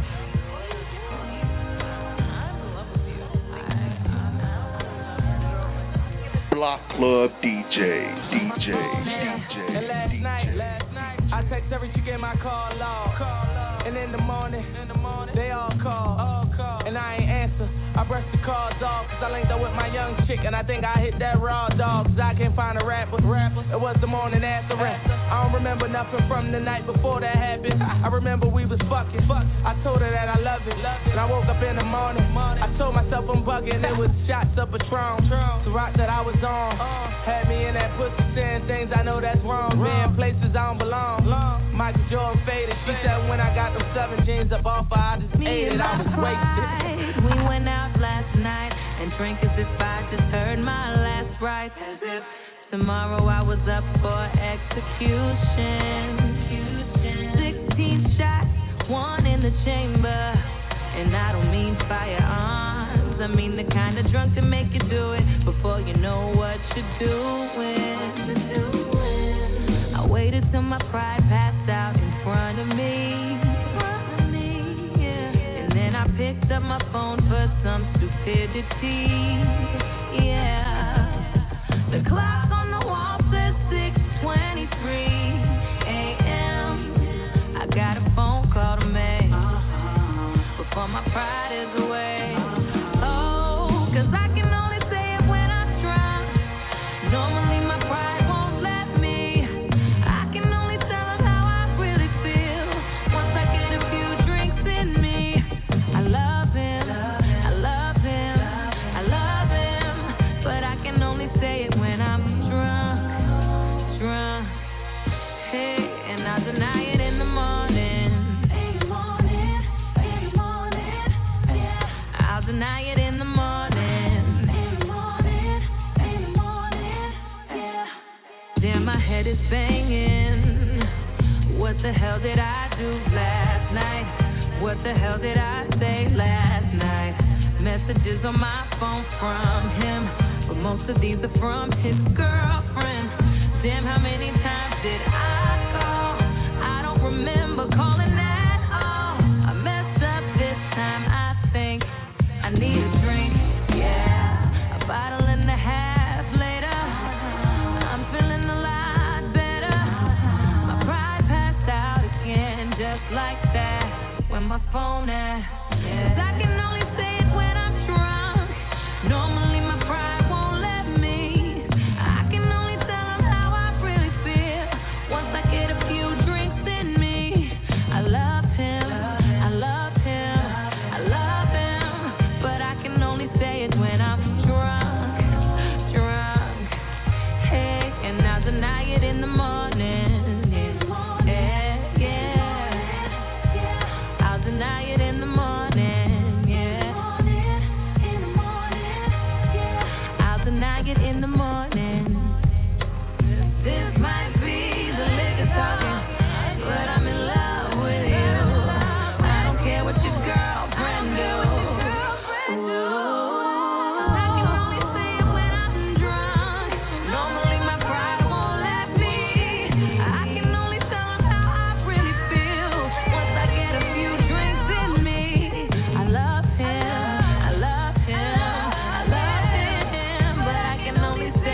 Block Club D J, D J, D J. And last night, last night, I text every chick in my call log. And in the morning, they all call. And I ain't answer. I brushed the calls off, cause I linked up with my young chick, and I think I hit that raw dog, cause I can't find a rapper. It was the morning after rap. I don't remember nothing from the night before that happened. I remember we was fucking. I told her that I love it. And I woke up in the morning. I told myself I'm bugging. It was shots of Patron. The rock that I was on had me in that pussy saying things I know that's wrong. Being places I don't belong. Michael Jordan faded. She said when I got them seven jeans up off her, I just ate it. I was wasted. We went out last night and drank as if I just heard my last ride. As if tomorrow I was up for execution. Sixteen shots, one in the chamber. And I don't mean firearms, I mean the kind of drunk to make you do it before you know what you're doing. I waited till my pride passed out in front of me. I picked up my phone for some stupidity. Yeah. The clock on the wall says six twenty-three a.m. I got a phone call to make before my pride is away. Oh, cause I can only say it when I'm drunk. Normally my pride won't let me. I can only tell them how I really feel once I get a few drinks in me. I love him, I love him, I love him, but I can only say it when I'm drunk, drunk. Hey, and I'll deny it in the morning. In the morning, in the morning, yeah. I'll deny it in the morning. In the morning, in the morning, yeah. Damn, my head is banging. What the hell did I do last night? What the hell did I say last night? Messages on my phone from him, but most of these are from his girlfriend. Damn, how many times did I call? I don't remember calling at all. I messed up this time, I think I need a drink, yeah. A bottle and a half later, I'm feeling a lot better. My pride passed out again, just like that. When my phone at, yeah. 'Cause I can only say it when I'm drunk. Normally my pride won't let me. I can only tell them how I really feel once I get a few drinks in me. I love him, I love him, I love him, but I can only say it when I'm drunk, drunk. Hey, and I'll deny it in the morning. Deny it in the morning, yeah. I'll deny it in the morning. This might be the liquor talking, but I'm in love with you. I don't care what your girlfriend do. I can only say it when I'm drunk. Normally my pride won't let me. I can only tell them how I really feel once I get a few drinks in me. I love him, I love him, I love him, but I can only say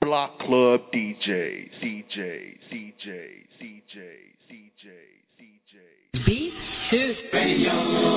Block Club D J, D J, D J, D J, D J, D J. Beat to radio.